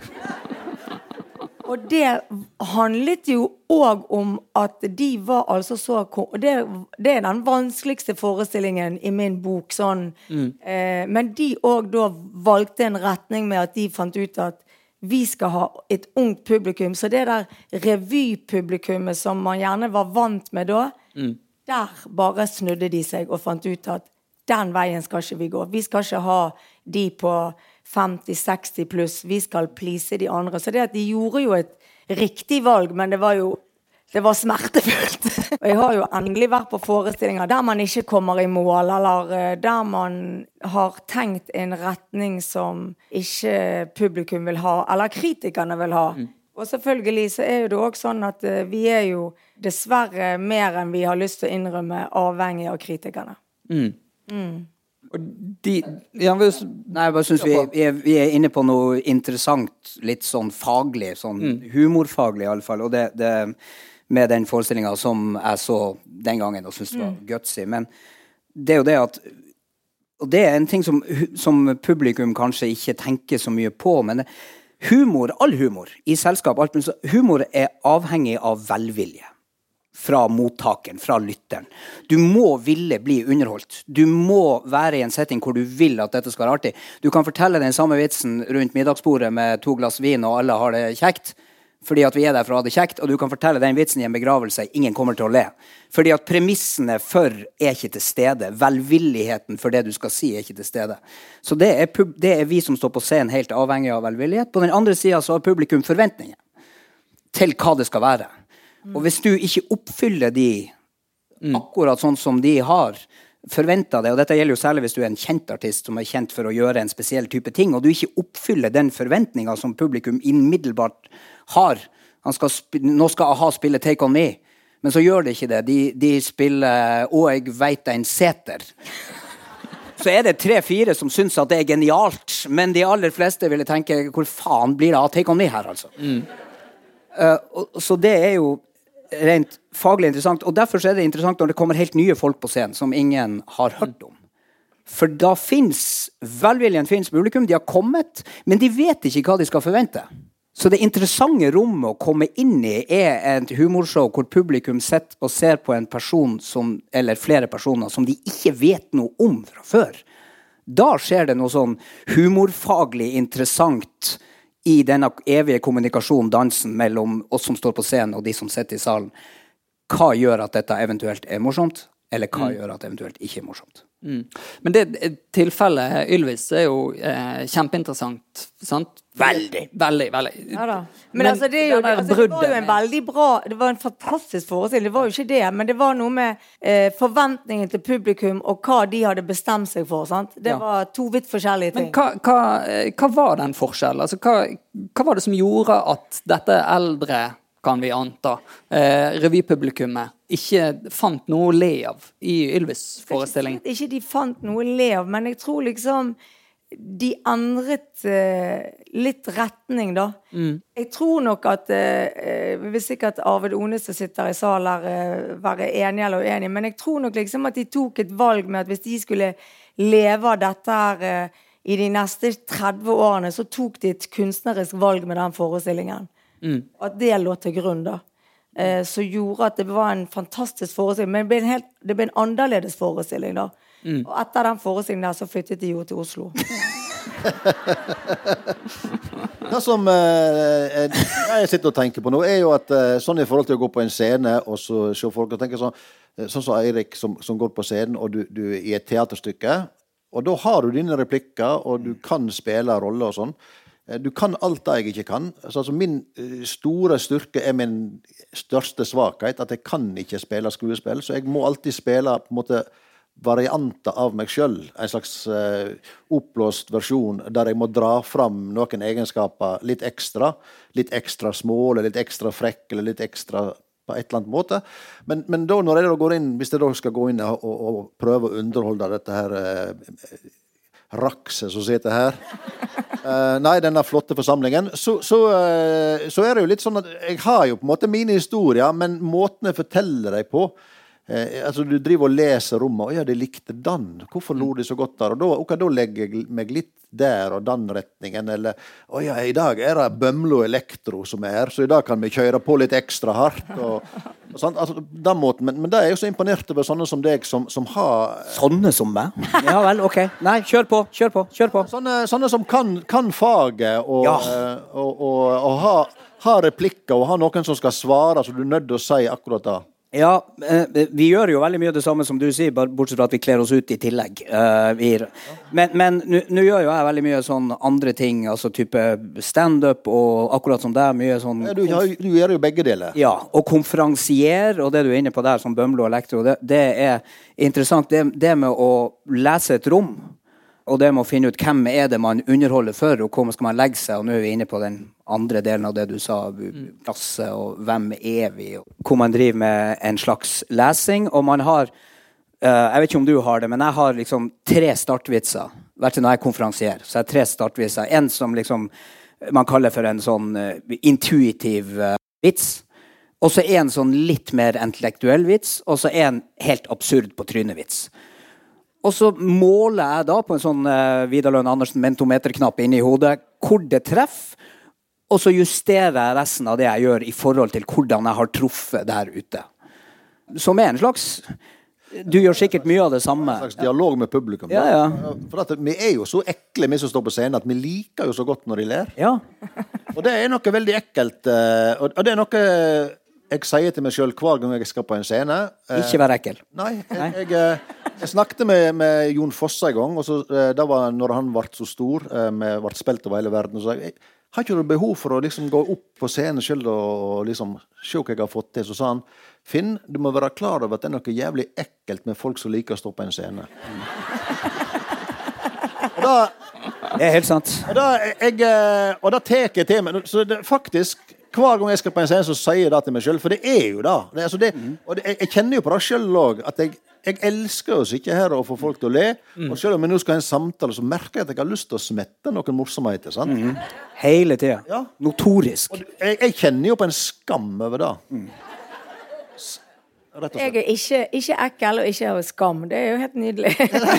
Og det handlet jo også om at de var altså så, og det, det er den vanskeligste forestillingen i min bok, sånn, mm. eh, men de også da valgte en retning med at de fant ut at vi skal ha et ungt publikum, så det der revypublikummet som man gjerne var vant med da, mm. der bare snudde de seg og fant ut at den veien skal ikke vi gå. Vi skal ikke ha de på femti seksti pluss, vi skal please de andre. Så det at de gjorde jo et riktig valg, men det var jo det var smertefullt. Og jeg har jo endelig vært på forestillinger der man ikke kommer i mål, eller der man har tenkt en retning som ikke publikum vil ha, eller kritikerne vil ha. Mm. Og selvfølgelig så er jo det også sånn at vi er jo dessverre mer enn vi har lyst til å innrømme avhengig av kritikerne. Mm. Mm. Og de, ja, vi, nei, jeg bare synes vi, vi, er, vi er inne på noe interessant, litt sånn faglig, sånn mm. humorfaglig i alle fall, og det, det med den forestillingen som jeg så den gangen og synes det var mm. gutsy, men det er jo det at, og det er en ting som, som publikum kanskje ikke tenker så mye på, men humor, all humor i selskap, alt, humor er avhengig av velvilje. Fra mottakeren, fra lytteren. Du må ville bli underholdt. Du må være i en setting hvor du vil at dette skal være artig. Du kan fortelle den samme vitsen rundt middagsbordet med to glass vin, og alle har det kjekt, fordi at vi er der for å ha det kjekt, og du kan fortelle den vitsen i en begravelse, ingen kommer til å le. Fordi at premissene for er ikke til stede. Velvilligheten for det du skal si er ikke til stede. Så det er, pub- det er vi som står på scenen helt avhengig av velvillighet. På den andre siden så har publikum forventninger til hva det skal være. Og hvis du ikke oppfyller de akkurat sånn som de har forventet det, og dette gjelder jo særlig hvis du er en kjent artist som er kjent for å gjøre en spesiell type ting, og du ikke oppfyller den forventningen som publikum umiddelbart har, han skal sp- nå skal A-ha spille Take On Me, men så gjør det ikke det, de, de spiller Og jeg vet en seter. Så er det tre-fire som synes at det er genialt, men de aller fleste ville tenke, hvor faen blir det av Take On Me her altså? Mm. Uh, og, så det er jo rent faglig interessant, og derfor er det interessant når det kommer helt nye folk på scenen som ingen har hørt om. For da finnes, velviljen finnes publikum, de har kommet, men de vet ikke hva de skal forvente. Så det interessante rommet å komme inn i er et humorshow hvor publikum sitter og ser på en person som, eller flere personer som de ikke vet noe om fra før. Da skjer det noe sånn humorfaglig interessant i denne evige kommunikasjonen, dansen mellom oss som står på scenen og de som sitter i salen. Hva gjør at dette eventuelt er morsomt? eller hva mm. gjør at det eventuelt ikke er morsomt. Mm. Men det tilfellet Ylvis er jo eh, kjempeinteressant, sant? Veldig. Veldig, veldig. Ja da. Men, men altså, det, er jo, det, altså, det var jo en veldig bra, det var en fantastisk forestilling, det var jo ikke det, men det var noe med eh, forventningen til publikum og hva de hadde bestemt seg for, sant? Det ja. var to vidt forskjellige ting. Men hva, hva, hva var den forskjellen? Altså, hva, hva var det som gjorde at dette eldre, kan vi anta, eh, revypublikummet ikke fant noe å le av i Ylvis-forestillingen? Ikke, ikke de fant noe å le av, men jeg tror liksom de endret uh, litt retning da. Mm. Jeg tror nok at uh, vi vil sikkert Arvid One som sitter i salen her uh, være enig eller uenig, men jeg tror nok liksom at de tok et valg med at hvis de skulle leve av dette her uh, i de neste tretti årene, så tok de et kunstnerisk valg med den forestillingen. Mm. At det lå til grunn da. Uh, så gjorde at det var en fantastisk forestilling, men det ble en, helt, det ble en annerledes forestilling da. Mm. Og etter den forestillingen der så flyttet de jo til Oslo. Det som eh, jeg sitter og tenker på nå er jo at eh, sånn i forhold til å gå på en scene og så se folk og tenke sånn, sånn som Eirik som, som går på scenen og du, du i et teaterstykke og da har du dine replikker og du kan spille roller og sånn. Du kan alt det jeg ikke kan. Altså, min store styrke er min største svakhet, at jeg kan ikke spille skuespill, så jeg må alltid spille på en måte varianter av meg selv, en slags uh, oppblåst versjon der jeg må dra fram noen egenskaper litt ekstra, litt ekstra små, eller litt ekstra frekk, eller litt ekstra på et eller annet måte. Men, men da når jeg da går inn, hvis jeg da skal gå inn og, og, og prøve å underholde dette her uh, rakset som sitter her, uh, nei, denne flotte forsamlingen, så, så, uh, så er det jo litt sånn at jeg har jo på en måte mine historier, men måten jeg forteller deg på, Eh, altså du driver og leser rommet, og ja, de likte den, hvorfor lo de så godt der, og da, okay, da legger jeg meg litt der og den retningen, eller, å ja, i dag er det Bømlo Elektro som er her, så i dag kan vi kjøre på litt ekstra hardt, og, og sånt, altså den måten, men, men det er jo så imponert over sånne som deg, som, som har... Sånne som meg? Ja vel, ok, nei, kjør på, kjør på, kjør på. Sånne, sånne som kan, kan faget, og, ja. og, og, og, og ha, ha replikker, og ha noen som skal svare, så du er nødt til å si akkurat det. Ja, vi gjør jo veldig mye det samme som du sier, bare bortsett fra at vi kler oss ut i tillegg. Men, men nå gjør jo jeg veldig mye sånn andre ting, altså type stand-up og akkurat som det er mye sånn... Ja, du, du gjør jo begge deler. Ja, og konferansier, og det du er inne på der som Bømlo Elektro, det, det er interessant, det, det med å lese et rom, og det med å finne ut hvem er det man underholder for, og hvor skal man legge seg, og nå er vi inne på den andre delen av det du sa, klasse, og hvem er vi, og hvor man driver med en slags lesing, og man har, uh, jeg vet ikke om du har det, men jeg har liksom tre startvitser, hvert når jeg konferansier, så jeg har tre startvitser, en som liksom man kaller for en sånn uh, intuitiv uh, vits, og så en sånn litt mer intellektuell vits, og så en helt absurd på trynevits. Og så måler jeg da på en sånn uh, Vidar Lønn Andersen mentometerknapp inne i hodet, hvor det treffer, og så justerer jeg resten av det jeg gjør i forhold til hvordan jeg har truffet der ute. Som er en slags... Du gjør sikkert mye av det samme. En slags dialog med publikum. Ja, ja. For at vi er jo så ekle, vi som står på scenen, at vi liker jo så godt når de ler. Ja. Og det er noe veldig ekkelt, og det er noe jeg sier til meg selv hver gang jeg skal på en scene. Ikke vær ekkel. Nei, jeg, jeg, jeg snakket med, med Jon Fosse en gang, og så, det var når han ble så stor, med ble spilt over hele verden, og så sa jeg, har ikke du behov for å liksom gå opp på scenen selv og liksom se hva jeg har fått til? Så sa han, Finn, du må være klar over at det er noe jævlig ekkelt med folk som liker å stå på en scene. Mm. og da, det er helt sant. Og da, jeg, og da teker jeg til meg, så det, faktisk, hver gang jeg skal på en scene så sier jeg det til meg selv, for det er jo da. Det, altså det, mm. Og det, jeg, jeg kjenner jo på det selv også, at jeg Jeg elsker å sitte her og få folk til å le, mm. og selv om jeg nå skal ha en samtale, så merker jeg at jeg har lyst til å smette noen morsomheter, sant? Mm. Hele tiden. Ja. Notorisk. Og jeg, jeg kjenner jo på en skam over det. Mm. Jeg er ikke, ikke ekkel og ikke har skam. Det er jo helt nydelig.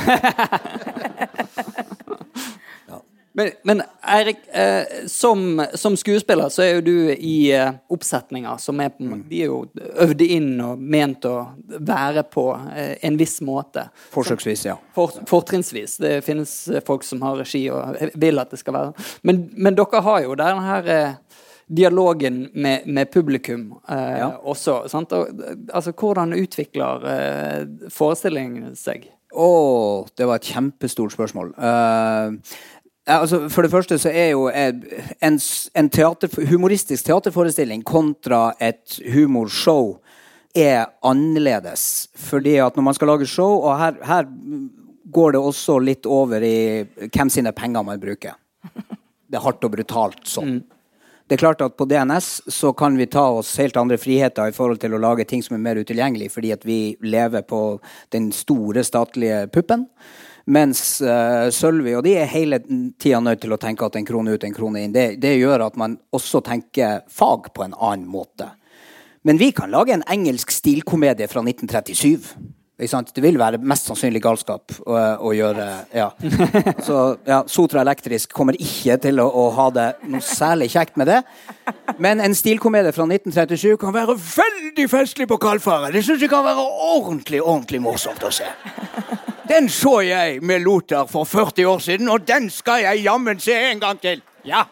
Men, men Eirik, eh, som, som skuespiller så er jo du i eh, oppsetninger som er, på, de er jo øvde inn og ment å være på eh, en viss måte. Forsøksvis, ja. For, fortrinnsvis. Det finnes folk som har regi og vil at det skal være. Men, men dere har jo den her eh, dialogen med, med publikum eh, Ja. også, sant? Og, altså, hvordan utvikler eh, forestillingen seg? Åh, det var et kjempestort spørsmål. Uh, altså, for det første så er jo en, en teater, humoristisk teaterforestilling kontra et humorshow er annerledes. Fordi at når man skal lage show, og her, her går det også litt over i hvem sine penger man bruker. Det er hardt og brutalt sånn. Mm. Det er klart at på D N S så kan vi ta oss helt andre friheter i forhold til å lage ting som er mer utilgjengelig, fordi at vi lever på den store statlige puppen. Mens uh, Sølvi, og de er hele tiden nødt til å tenke at en krone ut, en krone inn. Det, det gjør at man også tenker fag på en annen måte. Men vi kan lage en engelsk stilkomedie fra nitten trettisju. Ikke sant? Det vil være mest sannsynlig galskap å, å gjøre, ja. Så ja, Sotra Elektrisk kommer ikke til å, å ha det noe særlig kjekt med det. Men en stilkomedie fra nitten trettisju kan være veldig festlig på Kalfaret. Det synes jeg kan være ordentlig, ordentlig morsomt å se. Den så jeg med Lothar for førti år siden, og den skal jeg jammen se en gang til. Ja.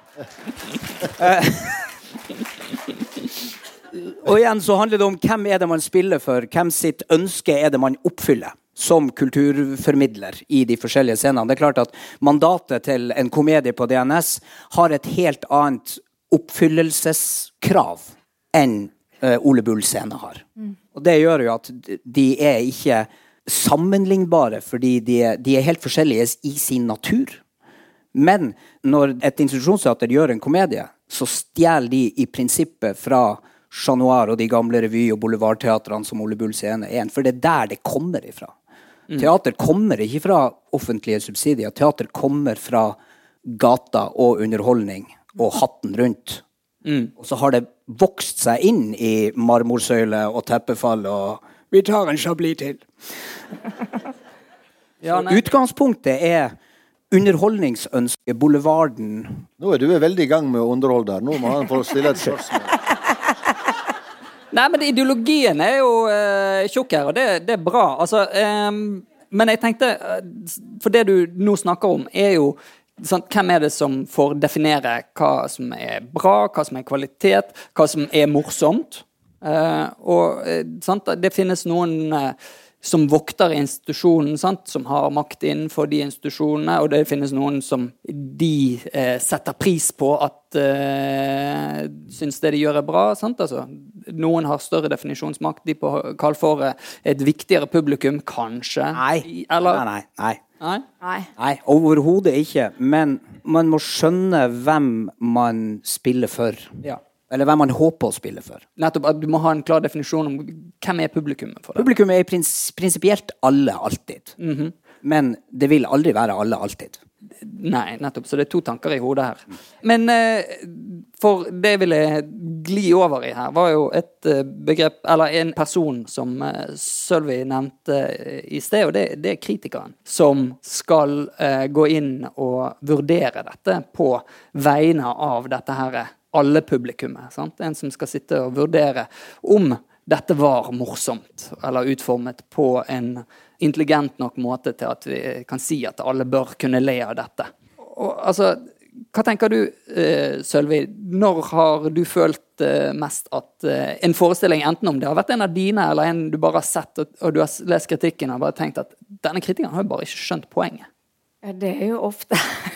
Og igjen så handler det om hvem er det man spiller for, hvem sitt ønske er det man oppfyller som kulturformidler i de forskjellige scenene. Det er klart at mandatet til en komedie på D N S har et helt annet oppfyllelseskrav enn uh, Ole Bulls scene har. Mm. Og det gjør jo at de er ikke sammenlignbare, fordi de er, de er helt forskjellige i sin natur. Men når et institusjonsteater gjør en komedie, så stjeler de i prinsippet fra Chat Noir og de gamle revy- og boulevardteatrene som Ole Bull scene er en, for det er der det kommer ifra. Mm. Teater kommer ikke fra offentlige subsidier. Teater kommer fra gata og underholdning og hatten rundt. Mm. Og så har det vokst seg inn i marmorsøyle og teppefall, og vi tar en chablis til. Ja, utgangspunktet er underholdningsønske, boulevarden. Nå er du veldig i gang med å underholde her. Nå må han få stille et spørsmål. Nei, men ideologien er jo uh, tjukk her, og det, det er bra. Altså, um, men jeg tenkte, uh, for det du nå snakker om, er jo sånn, hvem er det som får definere hva som er bra, hva som er kvalitet, hva som er morsomt. Uh, og uh, sant, det finnes noen uh, som vokter institusjonen, sant, som har makt innenfor de institusjonene, og det finnes noen som de eh, setter pris på at eh, synes det de gjør er bra, sant, altså. Noen har større definisjonsmakt, de på Kalfaret et viktigere publikum, kanskje. Nei, eller? nei, nei. Nei? Nei. Nei, overhodet ikke, men man må skjønne hvem man spiller for. Ja. Eller hvem man håper å spille for. Nettopp, at du må ha en klar definisjon om hvem er publikummet for det. Publikummet er prins prinsipielt alle alltid. Mm-hmm. Men det vil aldri være alle alltid. Nei, nettopp. Så det er to tanker i hodet her. Men eh, for det jeg ville gli over i her, var jo et eh, begrep, eller en person som eh, Sølvi nevnte eh, i sted, og det, det er kritikeren, som skal eh, gå inn og vurdere dette på vegne av dette her alle publikummet, sant? En som skal sitte og vurdere om dette var morsomt, eller utformet på en intelligent nok måte til at vi kan si at alle bør kunne le av dette. Og, altså, hva tenker du, eh, Sølvi, når har du følt eh, mest at eh, en forestilling, enten om det har vært en av dine, eller en du bare har sett, og, og du har lest kritikken, og bare tenkt at denne kritikken har jo bare ikke skjønt poenget? Ja, det er jo ofte.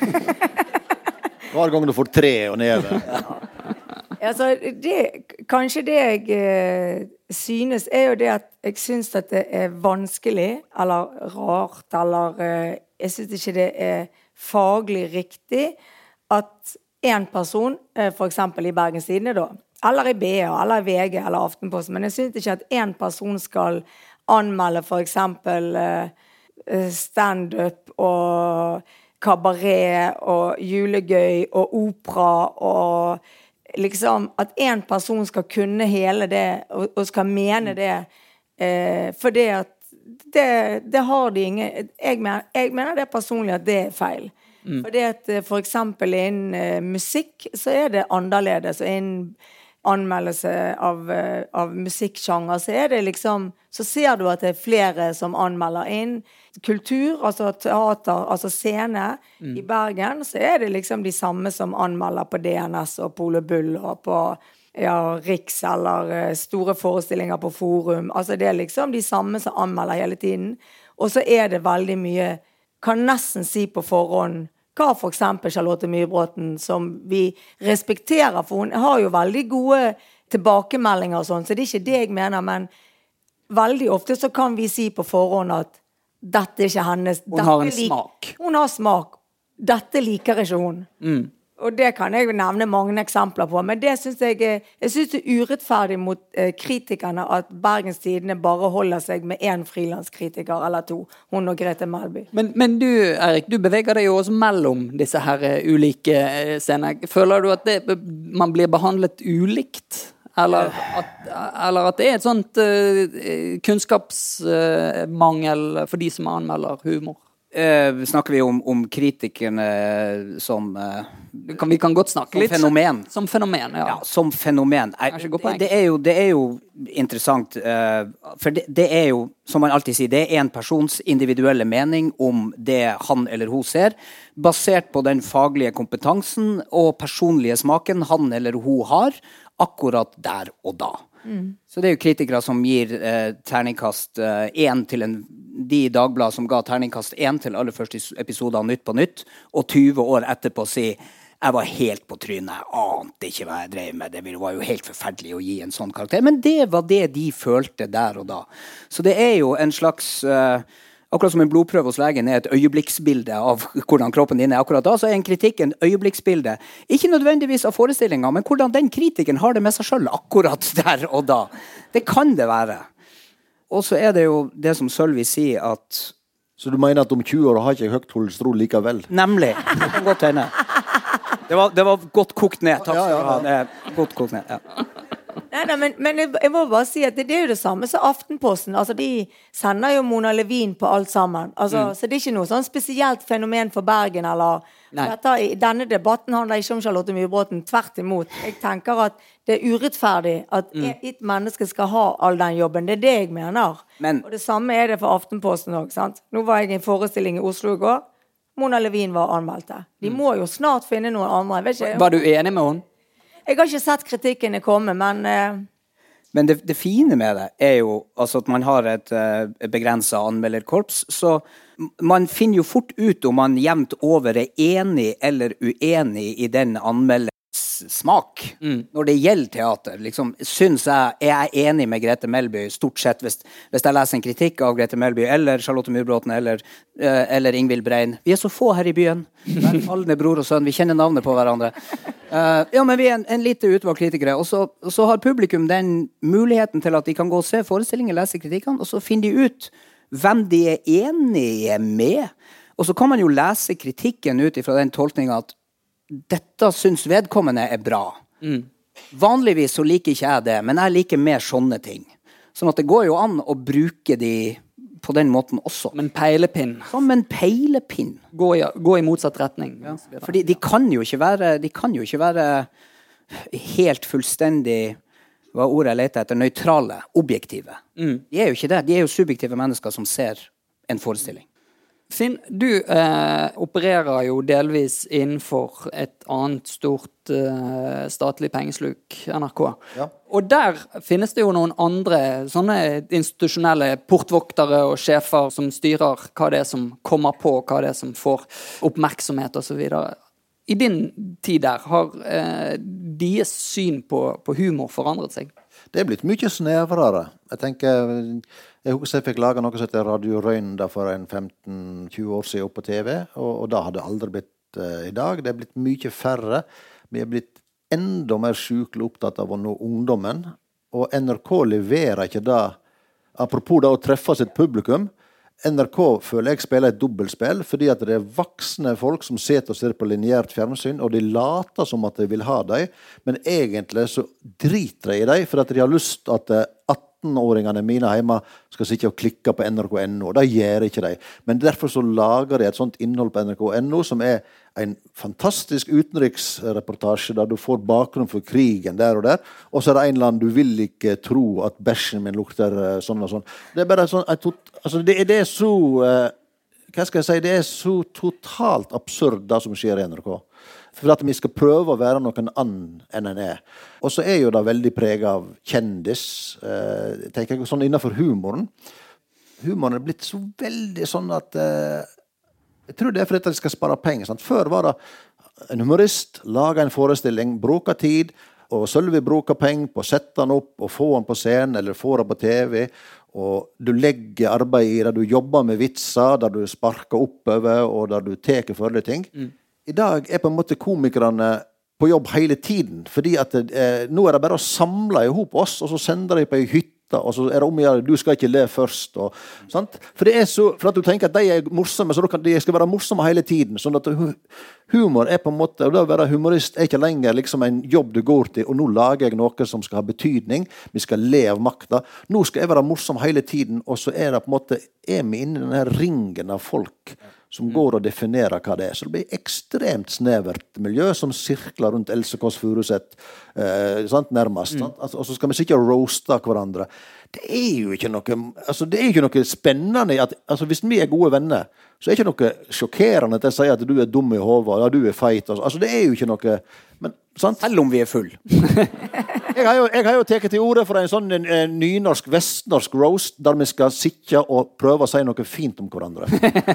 Hver gang du får tre og neve. Ja. Altså, det, kanskje det jeg eh, synes er jo det at jeg synes at det er vanskelig, eller rart, eller eh, jeg synes ikke det er faglig riktig at en person, eh, for eksempel i Bergens Tidende da, eller i B A, eller i V G, eller Aftenposten, men jeg synes ikke at en person skal anmelde for eksempel eh, stand-up og kabaret og julegøy og opera og liksom at en person skal kunne hele det og, og skal mene det eh, for det at det, det har de ingen jeg mener, jeg mener det personlig at det er feil. Mm. For det at for eksempel innen eh, musikk så er det annerledes, og innen anmeldelse av, av musikksjanger, så er det liksom, så ser du at det er flere som anmelder inn kultur, altså teater, altså scene mm. i Bergen, så er det liksom de samme som anmelder på D N S og Polo Bull og på ja, Riks eller store forestillinger på Forum. Altså det er liksom de samme som anmelder hele tiden. Og så er det veldig mye, kan nesten si på forhånd, hva for eksempel Charlotte Myrbråten, som vi respekterer, for hun har jo veldig gode tilbakemeldinger og sånn, så det er ikke det jeg mener, men veldig ofte så kan vi si på forhånd at dette er ikke hennes. Hun har en smak. Hun har smak. Dette liker ikke hun. Mm. Og det kan jeg nevne mange eksempler på, men det synes jeg, jeg synes det er urettferdig mot eh, kritikerne at Bergens Tidende bare holder seg med en frilanskritiker eller to, hun og Grete Melby. Men, men du, Erik, du beveger deg jo også mellom disse her uh, ulike uh, scener. Føler du at det, man blir behandlet ulikt? Eller at, eller at det er et sånt uh, kunnskapsmangel uh, for de som anmelder humor? Uh, snakker vi om, om kritikerne som uh, kan, vi kan godt snakke som litt fenomen. Som fenomen, ja. Ja, som fenomen. Er, det, er jo, det er jo interessant, uh, for det, det er jo, som man alltid sier, det er en persons individuelle mening om det han eller hun ser, basert på den faglige kompetansen og personlige smaken han eller hun har, akkurat der og da. Mm. Så det er jo kritikere som gir eh, terningkast eh, én til en, de i Dagbladet som ga terningkast én til aller første episoder av Nytt på Nytt, og tyve år etterpå si, jeg var helt på trynet, jeg ante ikke hva jeg drev med, det var jo helt forferdelig å gi en sånn karakter, men det var det de følte der og da. Så det er jo en slags... Eh, akkurat som en blodprøve hos legen er et øyeblikksbilde av hvordan kroppen din er akkurat da, så er en kritikk en øyeblikksbilde. Ikke nødvendigvis av forestillinga, men hvordan den kritikken har det med seg selv akkurat der og da. Det kan det være. Og så er det jo det som Sølvi sier at... Så du mener at om tjue år har ikke høyt kolesterol likevel? Nemlig. Det kan godt hende. Det var, det var godt kokt ned. Takk skal du ha. Det er godt kokt ned, ja. Nei, nei, men, men jeg, jeg må bare si at det, det er jo det samme som Aftenposten. Altså, de sender jo Mona Levin på alt sammen. Altså, mm. Så det er ikke noe sånn spesielt fenomen for Bergen, eller dette, i denne debatten handler ikke om Charlotte Myrbråten, tvert imot. Jeg tenker at det er urettferdig at mm. et menneske skal ha all den jobben. Det er det jeg mener. Men, og det samme er det for Aftenposten også, sant? Nå var jeg i en forestilling i Oslo i går. Mona Levin var anmeldte. De mm. må jo snart finne noen andre. Jeg vet ikke, var du enig med henne? Jeg har ikke sett kritikkene komme, men... Uh... Men det, det fine med det er jo altså at man har et uh, begrenset anmelderkorps, så man finner jo fort ut om man jevnt over er enig eller uenig i den anmelders smak. Mm. Når det gjelder teater, liksom, synes jeg, er jeg enig med Grete Melby, stort sett, hvis, hvis jeg leser en kritikk av Grete Melby, eller Charlotte Myrbråten, eller, uh, eller Ingvild Brein. Vi er så få her i byen. Hver fallende bror og sønn, vi kjenner navnet på hverandre. Uh, ja, men vi er en, en lite utvalgt kritikere, og så, og så har publikum den muligheten til at de kan gå og se forestillinger, lese kritikkene, og så finner de ut hvem de er enige med. Og så kan man jo lese kritikken ut ifra den tolkningen at dette synes vedkommende er bra. Mm. Vanligvis så liker ikke jeg det, men jeg liker mer sånne ting. Sånn at det går jo an å bruke de på den måten også. Som en peilepinn. Som en peilepinn. Gå i, gå i motsatt retning. Ja. Fordi de kan jo ikke være, de kan jo ikke være helt fullstendig, hva ordet jeg leter etter, nøytrale, objektive. Mm. De er jo ikke det. De er jo subjektive mennesker som ser en forestilling. Finn, du eh, opererer jo delvis innenfor et annet stort eh, statlig pengesluk, N R K. Ja. Og der finnes det jo noen andre sånne institusjonelle portvoktere og sjefer som styrer hva det er som kommer på, hva det er som får oppmerksomhet og så videre. I din tid der, har eh, deres syn på, på humor forandret seg? Det er blitt mye snevrere. Jeg tenker, jeg husker jeg fikk laget noe som heter Radio Røyn da for en femten tjue år siden oppe på T V, og, og da hadde det aldri blitt uh, i dag. Det er blitt mye færre. Vi er blitt enda mer sykelig opptatt av å nå ungdommen, og N R K leverer ikke da, apropos da å treffe sitt publikum. N R K føler jeg spiller et dobbeltspill, fordi at det er voksne folk som sitter og ser på lineært fjernsyn, og de later som at de vil ha dem, men egentlig så driter de i dem, for at de har lyst at atten attenåringene mine hjemme skal sitte og klikke på N R K N O. Det gjør ikke de. Men derfor så lager de et sånt innhold på N R K N O som er en fantastisk utenriksreportasje der du får bakgrunn for krigen der og der, og så er det en eller annen du vil ikke tro at bæsjen min lukter sånn og sånn. Det er bare sånn, altså det, det er så, hva skal jeg si, det er så totalt absurd det som skjer i N R K. For at vi skal prøve å være noen annen enn en er. Og så er jo det veldig preget av kjendis, eh, tenker jeg, sånn innenfor humoren. Humoren er blitt så veldig sånn at eh, jeg tror det er for at de skal spare penger. Sant? Før var det en humorist, lager en forestilling, bruker tid, og Sølvi bruker penger på å sette den opp og få den på scenen eller få den på T V, og du legger arbeid i det, du jobber med vitser, der du sparker oppover, og der du teker for alle ting. Mm. I dag er på en måte komikerne på jobb hele tiden, fordi at eh, nå er det bare å samle ihop oss, og så sender de på en hytte, og så er det om å gjøre, du skal ikke le først, og, sant? For det er så, for at du tenker at de er morsomme, så kan de skal være morsomme hele tiden, sånn at humor er på en måte, og det å være humorist er ikke lenger liksom en jobb du går til, og nå lager jeg noe som skal ha betydning, vi skal le av makta, nå skal jeg være morsom hele tiden, og så er det på en måte, er vi inne i denne ringen av folk, som går og definerer hva det er. Så det blir ekstremt snevert miljø som sirkler rundt Else Kåss Furuseth, eh, sant, nærmest. Mm. Altså, og så skal vi sitte og roaste hverandre. Det er jo ikke noe, altså, det er ikke noe spennende. At, altså, hvis vi er gode venner, så er det ikke noe sjokkerende at jeg sier at du er dum i hodet, ja, du er feit. Altså, det er jo ikke noe... Men, sant? Selv om vi er full. jeg har jo, jeg har jo teket til ordet for en sånn en, en nynorsk, vestnorsk roast, der vi skal sitte og prøve å si noe fint om hverandre.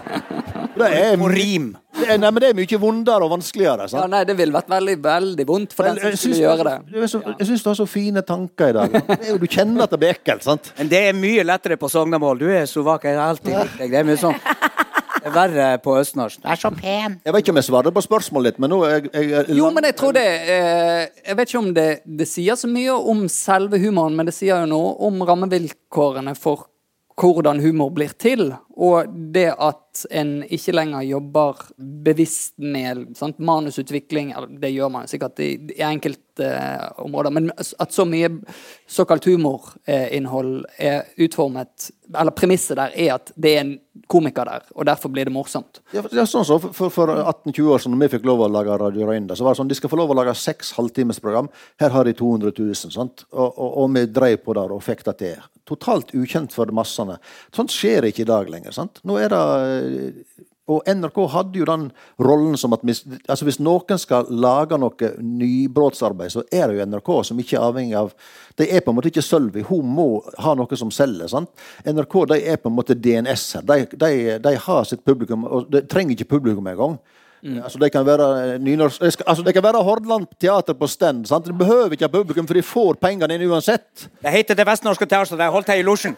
Det er, og rim. Det er, nei, men det er mye vondere og vanskeligere. Sant? Ja, nei, det ville vært veldig, veldig vondt for den som skulle gjøre det. Jeg, så, jeg synes du har så fine tanker i dag. Det er jo, du kjenner at det blir ekkelt, sant? Men det er mye lettere på Sognamål. Du er så vakker, jeg har alltid likt deg. Det er mye sånn. Det er verre på Østnorsk. Det er så pen. Jeg vet ikke om jeg svarer på spørsmålet litt, men nå er jeg... jeg jo, men jeg tror det... Eh, jeg vet ikke om det, det sier så mye om selve humoren, men det sier jo noe om rammevilkårene for hvordan humor blir til, og det at en ikke lenger jobber bevisst med sant, manusutvikling, det gjør man sikkert i, i enkelte eh, områder, men at så mye såkalt humorinnhold er utformet, eller premisset der er at det er en komiker der, og derfor blir det morsomt. Ja, det er sånn så, for, for atten tjue år siden, når vi fikk lov å lage Radio Røynda, så var det sånn, de skal få lov å lage seks halvtimesprogram, her har de to hundre tusen, sant? Og, og, og vi drev på der og fikk det til. Totalt ukjent for massene. Sånt skjer ikke i dag lenger, sant? Nå er det... Og N R K hadde jo den rollen som at hvis, altså hvis noen skal lage noe nybrottsarbeid, så er det jo N R K som ikke er avhengig av... De er på en måte ikke Sølvi. Hun må ha noe som selger, sant? N R K, de er på en måte D N S her. De, de, de har sitt publikum, og de trenger ikke publikum en gang. Mm. Altså, det kan være nynorsk, altså, det kan være Hordaland teater på stand, sant? De behøver ikke ha publikum, for de får pengene inn uansett. Det heter det Vestnorske teater, det holdt jeg i losjen.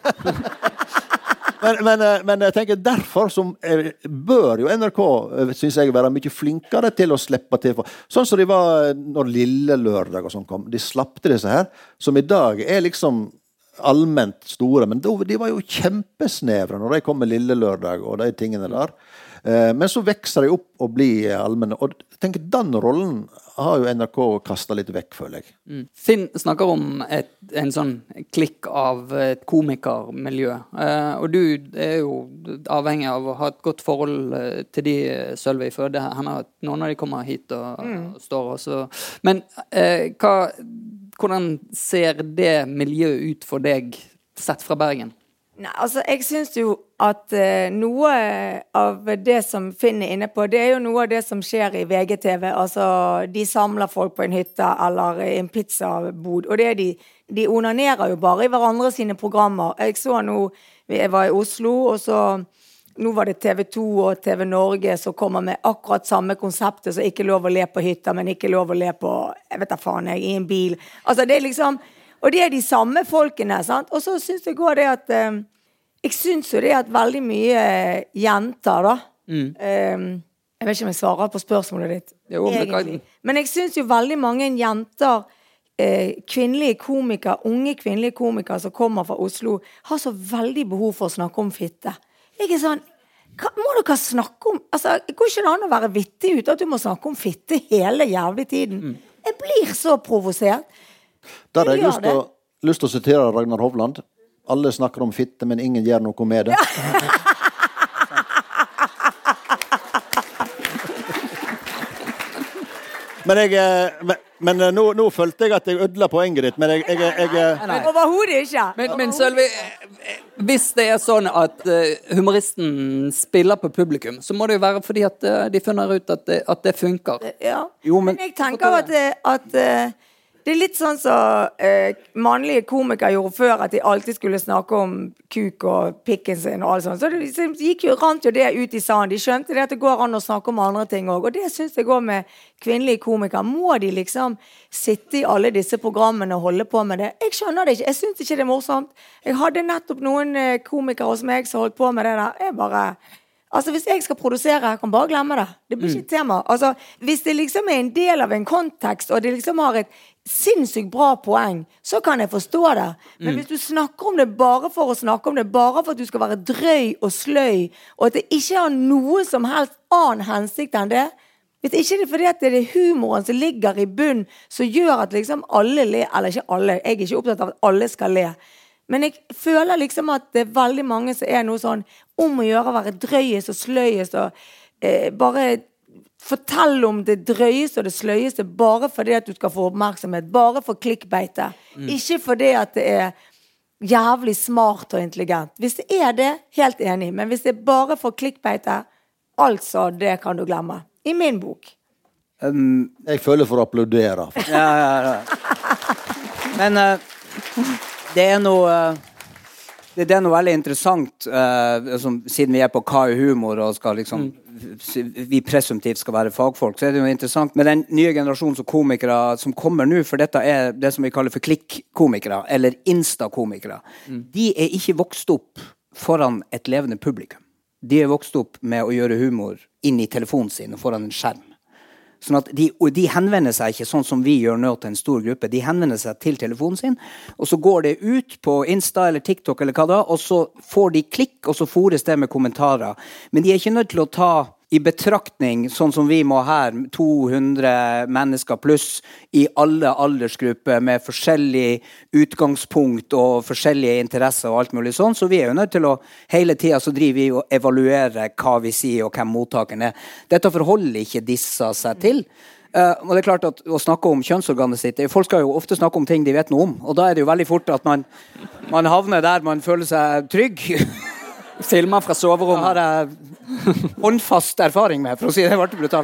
Men, men, men jeg tenker derfor som er, bør jo N R K, synes jeg, være mye flinkere til å slippe til. For. Sånn som de var når Lille Lørdag og sånn kom. De slapp til disse her, som i dag er liksom allment store. Men de var jo kjempesnevre når de kom med Lille Lørdag og de tingene der. Men så vekser de opp og blir allmenne. Og jeg tenker, den rollen har jo N R K kastet litt vekk, føler jeg. Mm. Finn snakker om et, en sånn klikk av et komikermiljø. Eh, og du er jo avhengig av å ha et godt forhold til de, Sølvi, for det hender at noen av de kommer hit og, mm. og står også. Men eh, hva, hvordan ser det miljøet ut for deg, sett fra Bergen? Nei, altså jeg synes jo at uh, noe av det som Finn er inne på, det er jo noe av det som skjer i V G T V. Altså, de samler folk på en hytte eller en pizzabod, og det er de, de onanerer jo bare i hverandre sine programmer. Jeg så nå, jeg var i Oslo, og så, nå var det T V to og T V Norge som kommer med akkurat samme konseptet, så ikke lov å le på hytta, men ikke lov å le på, jeg vet da faen jeg, i en bil. Altså, det er liksom... Og det er de samme folkene, sant? Og så synes jeg også det at... Um, jeg synes jo det at veldig mye jenter, da... Mm. Um, jeg vet ikke om jeg svarer på spørsmålet ditt. Jo, egentlig. Men jeg synes jo veldig mange jenter, eh, kvinnelige komikere, unge kvinnelige komikere som kommer fra Oslo, har så veldig behov for å snakke om fitte. Jeg er sånn... Hva må dere snakke om? Altså, går ikke det an å være vittig ut at du må snakke om fitte hele jævlig tiden? Mm. Jeg blir så provosert. Der har jeg lyst til, å, lyst til å sitere Ragnar Hovland. Alle snakker om fitte, men ingen gjør noe med det. Men jeg Men, men nå, nå følte jeg at jeg ødela poenget ditt, men jeg, jeg, jeg, jeg Men overhodet ikke. Men, men Sølvi, hvis det er sånn at uh, humoristen spiller på publikum, så må det jo være fordi at uh, de finner ut at det, at det funker. Ja. Jo, men- men jeg tenker at, det- at uh, det er litt sånn som uh, mannlige komikere gjorde før, at de alltid skulle snakke om kuk og pikken sin og alt sånt. Så det liksom, gikk jo, rant jo det ut i sanden. De skjønte det at det går an å snakke om andre ting også. Og det synes jeg går med kvinnelige komikere. Må de liksom sitte i alle disse programmene og holde på med det? Jeg skjønner det ikke. Jeg synes ikke det er morsomt. Jeg hadde nettopp noen uh, komikere hos meg som holdt på med det der. Jeg bare... Altså, hvis jeg skal produsere, jeg kan bare glemme det. Det blir ikke et tema. Altså, hvis det liksom er en del av en kontekst, og det liksom har et sinnssykt bra poeng, så kan jeg forstå det. Men hvis du snakker om det bare for å snakke om det, bare for at du skal være drøy og sløy, og at det ikke har noe som helst annen hensikt enn det, hvis ikke det er fordi at det er humoren som ligger i bunn, som gjør at liksom alle ler, eller ikke alle, jeg er ikke opptatt av at alle skal le, men jeg føler liksom at det er veldig mange som er noe sånn om å gjøre å være drøyest og sløyest og eh, bare fortelle om det drøyeste og det sløyeste bare fordi at du skal få oppmerksomhet, bare for klikkbeite. Mm. Ikke fordi at det er jævlig smart og intelligent. Hvis det er det, helt enig, men hvis det er bare for klikkbeite, altså det kan du glemme. I min bok. Um, Jeg føler for å applaudere. ja, ja, ja. Men uh, det er noe det, det er noe veldig interessant uh, som, siden vi er på Hva er humor og skal liksom mm. vi presumptivt skal være fagfolk, så er det jo interessant med den nye generasjonen som komikere som kommer nå, for dette er det som vi kaller for klikk-komikere eller insta-komikere. Mm. De er ikke vokst opp foran et levende publikum. De er vokst opp med å gjøre humor inn i telefonen sin og foran en skjerm. Sånn at de, og de henvender seg ikke sånn som vi gjør nå til en stor gruppe. De henvender seg til telefonen sin, og så går det ut på Insta eller TikTok eller hva da, og så får de klikk, og så fores det med kommentarer. Men de er ikke nødt til å ta i betraktning, sånn som vi må her, to hundre mennesker pluss i alle aldersgrupper med forskjellig utgangspunkt og forskjellige interesser og alt mulig sånn, så vi er jo nødt til å hele tiden så driver vi og evaluerer hva vi sier og hvem mottakeren er. Dette forholder ikke disse seg til. Uh, og det er klart at å snakke om kjønnsorganet sitt, folk skal jo ofte snakke om ting de vet noe om, og da er det jo veldig fort at man, man havner der man føler seg trygg. Filmer fra soverommet. Det har jeg håndfast erfaring med, for å si det var brutalt.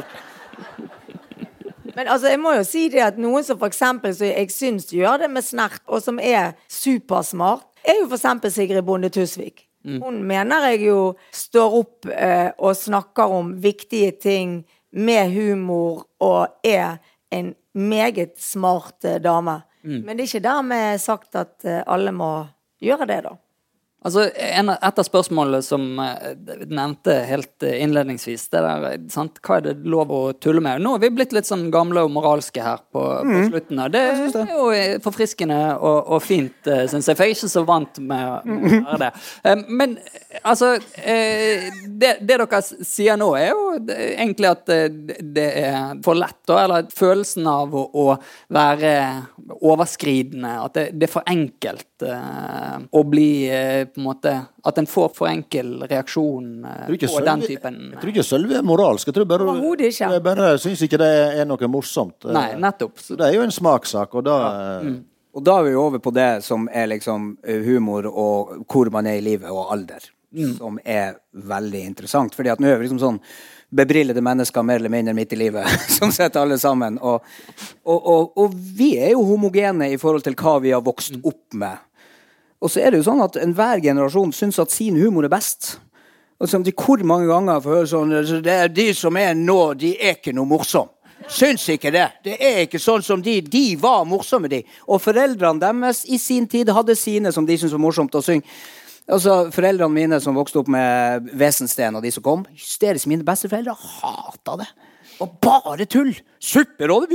Men altså, jeg må jo si det at noen som for eksempel, så jeg synes gjør det med snert, og som er supersmart, er jo for eksempel Sigrid Bonde Tusvik. Mm. Hun mener jeg jo står opp eh, og snakker om viktige ting med humor, og er en meget smart eh, dame. Mm. Men det er ikke dermed sagt at eh, alle må gjøre det da. Altså, en, et av spørsmålene som uh, nevnte helt uh, innledningsvis, det der, sant? Hva er det lov å tulle med? Nå har vi blitt litt sånn gamle og moralske her på, mm. på slutten. Det, det er jo forfriskende og, og fint, uh, synes jeg, for jeg er ikke så vant med, med å gjøre det. Uh, men, altså, uh, det, det dere sier nå er jo det, egentlig at uh, det er for lett, da, eller følelsen av å, å være overskridende, at det, det er for enkelt uh, å bli uh, på en måte, at en får for enkel reaksjon uh, på Sølvi, den typen. Jeg tror ikke Sølvi er moralsk. Jeg tror bare, jeg bare synes ikke det er noe morsomt. Nei, nettopp. Så det er jo en smakssak, og da... Ja. Mm. Og da er vi over på det som er liksom humor og hvor man er i livet og alder, mm. som er veldig interessant. Fordi at nå er vi liksom sånn bebrillede mennesker mer eller mindre midt i livet, som setter alle sammen. Og, og, og, og vi er jo homogene i forhold til hva vi har vokst opp med. Og så er det jo sånn at enhver generasjon synes at sin humor er best. Og samtidig hvor mange ganger får høre sånn, det er de som er nå, de er ikke noe morsom. Syns ikke det. Det er ikke sånn som de, de var morsomme de. Og foreldrene deres i sin tid hadde sine som de synes var morsomt å synge. Altså, foreldrene mine som vokste opp med Wesensten og de som kom, hysterisk mine besteforeldre hatet det. Og bare tull. Super. Og,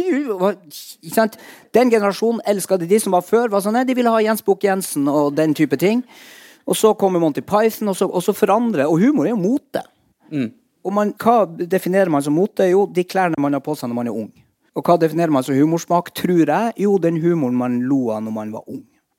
ikke sant? Den generasjonen elsket det. De som var før var sånn, de ville ha Jens Bukk Jensen og den type ting. Og så kommer Monty Python, og så, og så forandrer. Og humor er jo mote. Mm. Og man, hva definerer man som mote? Jo, de klærne man har på seg når man er ung. Og hva definerer man som humorsmak, tror jeg? Jo, den humoren man lo av når man var ung.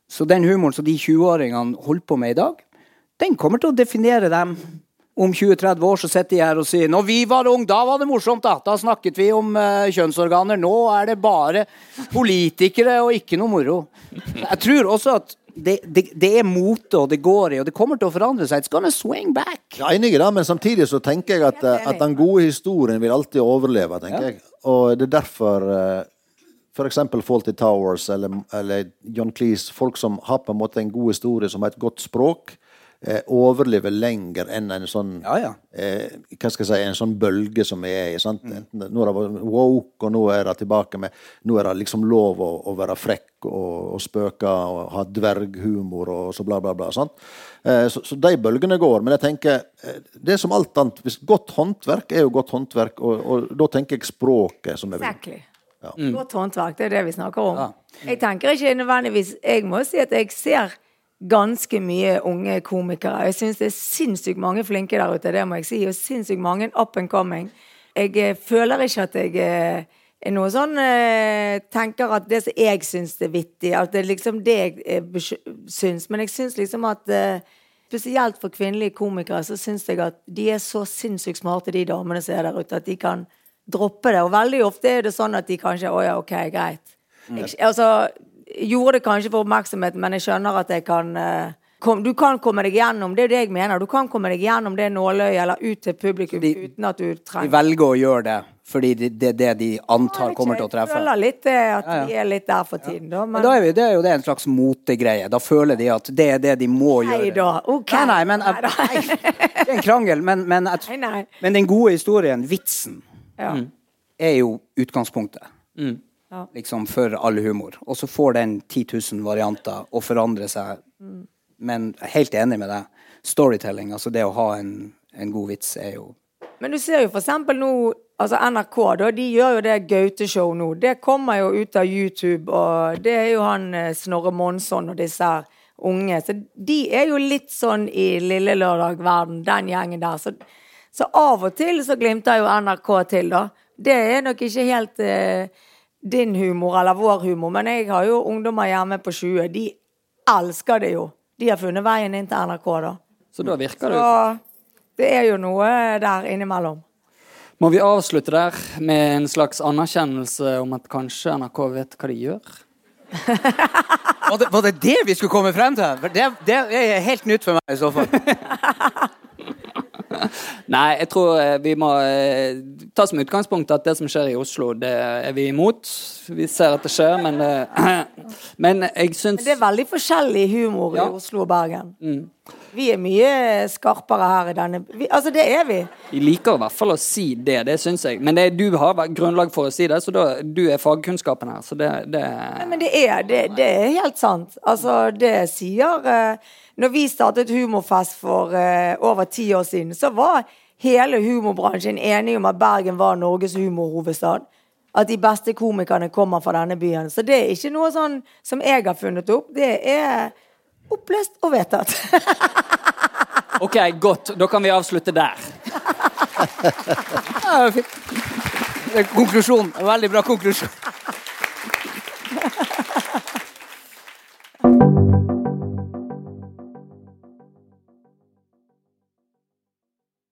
Så den humoren som de tjue-åringene holder på med i dag, den kommer til å definere dem. Om tjue til tretti år så sitter de her og sier, når vi var unge, da var det morsomt da. Da snakket vi om uh, kjønnsorganer. Nå er det bare politikere og ikke noe moro. Jeg tror også at det, det, det er mote, og det går i, og det kommer til å forandre seg. It's gonna swing back. Jeg er enig i det, men samtidig så tenker jeg at, at den gode historien vil alltid overleve, tenker ja. jeg. Og det er derfor, uh, for eksempel Fawlty Towers eller, eller John Cleese, folk som har på en måte en god historie, som har et godt språk, Eh, overlever lenger enn en sånn ja, ja. Eh, hva skal jeg si, en sånn bølge som vi er i, sant? Mm. Nå er det woke, og nå er det tilbake med, nå er det liksom lov å, å være frekk og, og spøke og ha dverghumor og så bla bla bla, sant? Eh, så, så de bølgene går, men jeg tenker eh, det er som alt annet, hvis godt håndverk er jo godt håndverk, og, og da tenker jeg språket som er exactly. ja. mm. Godt håndverk, det er det vi snakker om. Ja. Jeg tenker ikke nødvendigvis, jeg må si at jeg ser ganske mye unge komikere. Jeg synes det er sinnssykt mange flinke der ute, det må jeg si, og sinnssykt mange up and coming. Jeg eh, føler ikke at jeg eh, er noe sånn, eh, tenker at det som jeg synes det er vittig, at det er liksom det jeg eh, synes, men jeg synes liksom at eh, spesielt for kvinnelige komikere, så synes jeg at de er så sinnssykt smarte, de damene som er der ute, at de kan droppe det, og veldig ofte er det sånn at de kanskje, åja, ok, greit. Jeg, altså, gjorde det kanskje for oppmerksomheten, men jeg skjønner at jeg kan uh, kom, du kan komme deg gjennom, det er det jeg mener, du kan komme deg gjennom det nåløyet eller ut til publikum de, uten at du trenger. De velger å gjøre det, fordi det er det, det de antar ja, kommer til å treffe. Jeg føler litt det at ja, ja. de er litt der for tiden. Da, men... men da er, vi, det er jo det en slags motegreie, da føler de at det er det de må nei, gjøre. Da. Okay. Nei, nei, men nei, nei, det er en krangel, men, men, et, nei, nei. men den gode historien, vitsen, ja. er jo utgangspunktet. Mm. Ja. Liksom for all humor. Og så får den ti tusen varianter og forandre seg. Mm. Men helt enig med deg. Storytelling, altså det å ha en, en god vits er jo... Men du ser jo for eksempel nå, altså N R K, da, de gjør jo det Gaute-show nå. Det kommer jo ut av YouTube, og det er jo han Snorre Monsson og disse her unge. Så de er jo litt sånn i Lille Lørdag-verden, den gjengen der. Så, så av og til så glimter jo N R K til, da. Det er nok ikke helt... Eh, din humor eller vår humor, men jeg har jo ungdommer hjemme på tjue, de elsker det jo. De har funnet veien inn til N R K da. Så da virker det jo. Så det er jo noe der innimellom. Må vi avslutte der med en slags anerkjennelse om at kanskje N R K vet hva de gjør? var, det, var det det vi skulle komme frem til? Det, det er helt nytt for meg i så fall. Nei, jeg tror vi må eh, ta som utgangspunkt at det som skjer i Oslo, det er vi imot. Vi ser at det skjer, men, eh, men jeg synes... Men det er veldig forskjellig humor ja. i Oslo og Bergen. Mm. Vi er mye skarpere her i denne... Vi, altså, det er vi. Vi liker i hvert fall å si det, det synes jeg. Men det, du har grunnlag for å si det, så da, du er fagkunnskapen her, så det... det... Nei, men det er, det, det er helt sant. Altså, det sier... Eh, når vi startet Humorfest for uh, over ti år siden, så var hele humorbransjen enige om at Bergen var Norges humorhovedstad. At de beste komikerne kommer fra denne byen. Så det er ikke noe sånn som jeg har funnet opp. Det er opplest og vedtatt. Ok, godt. Da kan vi avslutte der. Ja, fint. Konklusjon. Veldig bra konklusjon.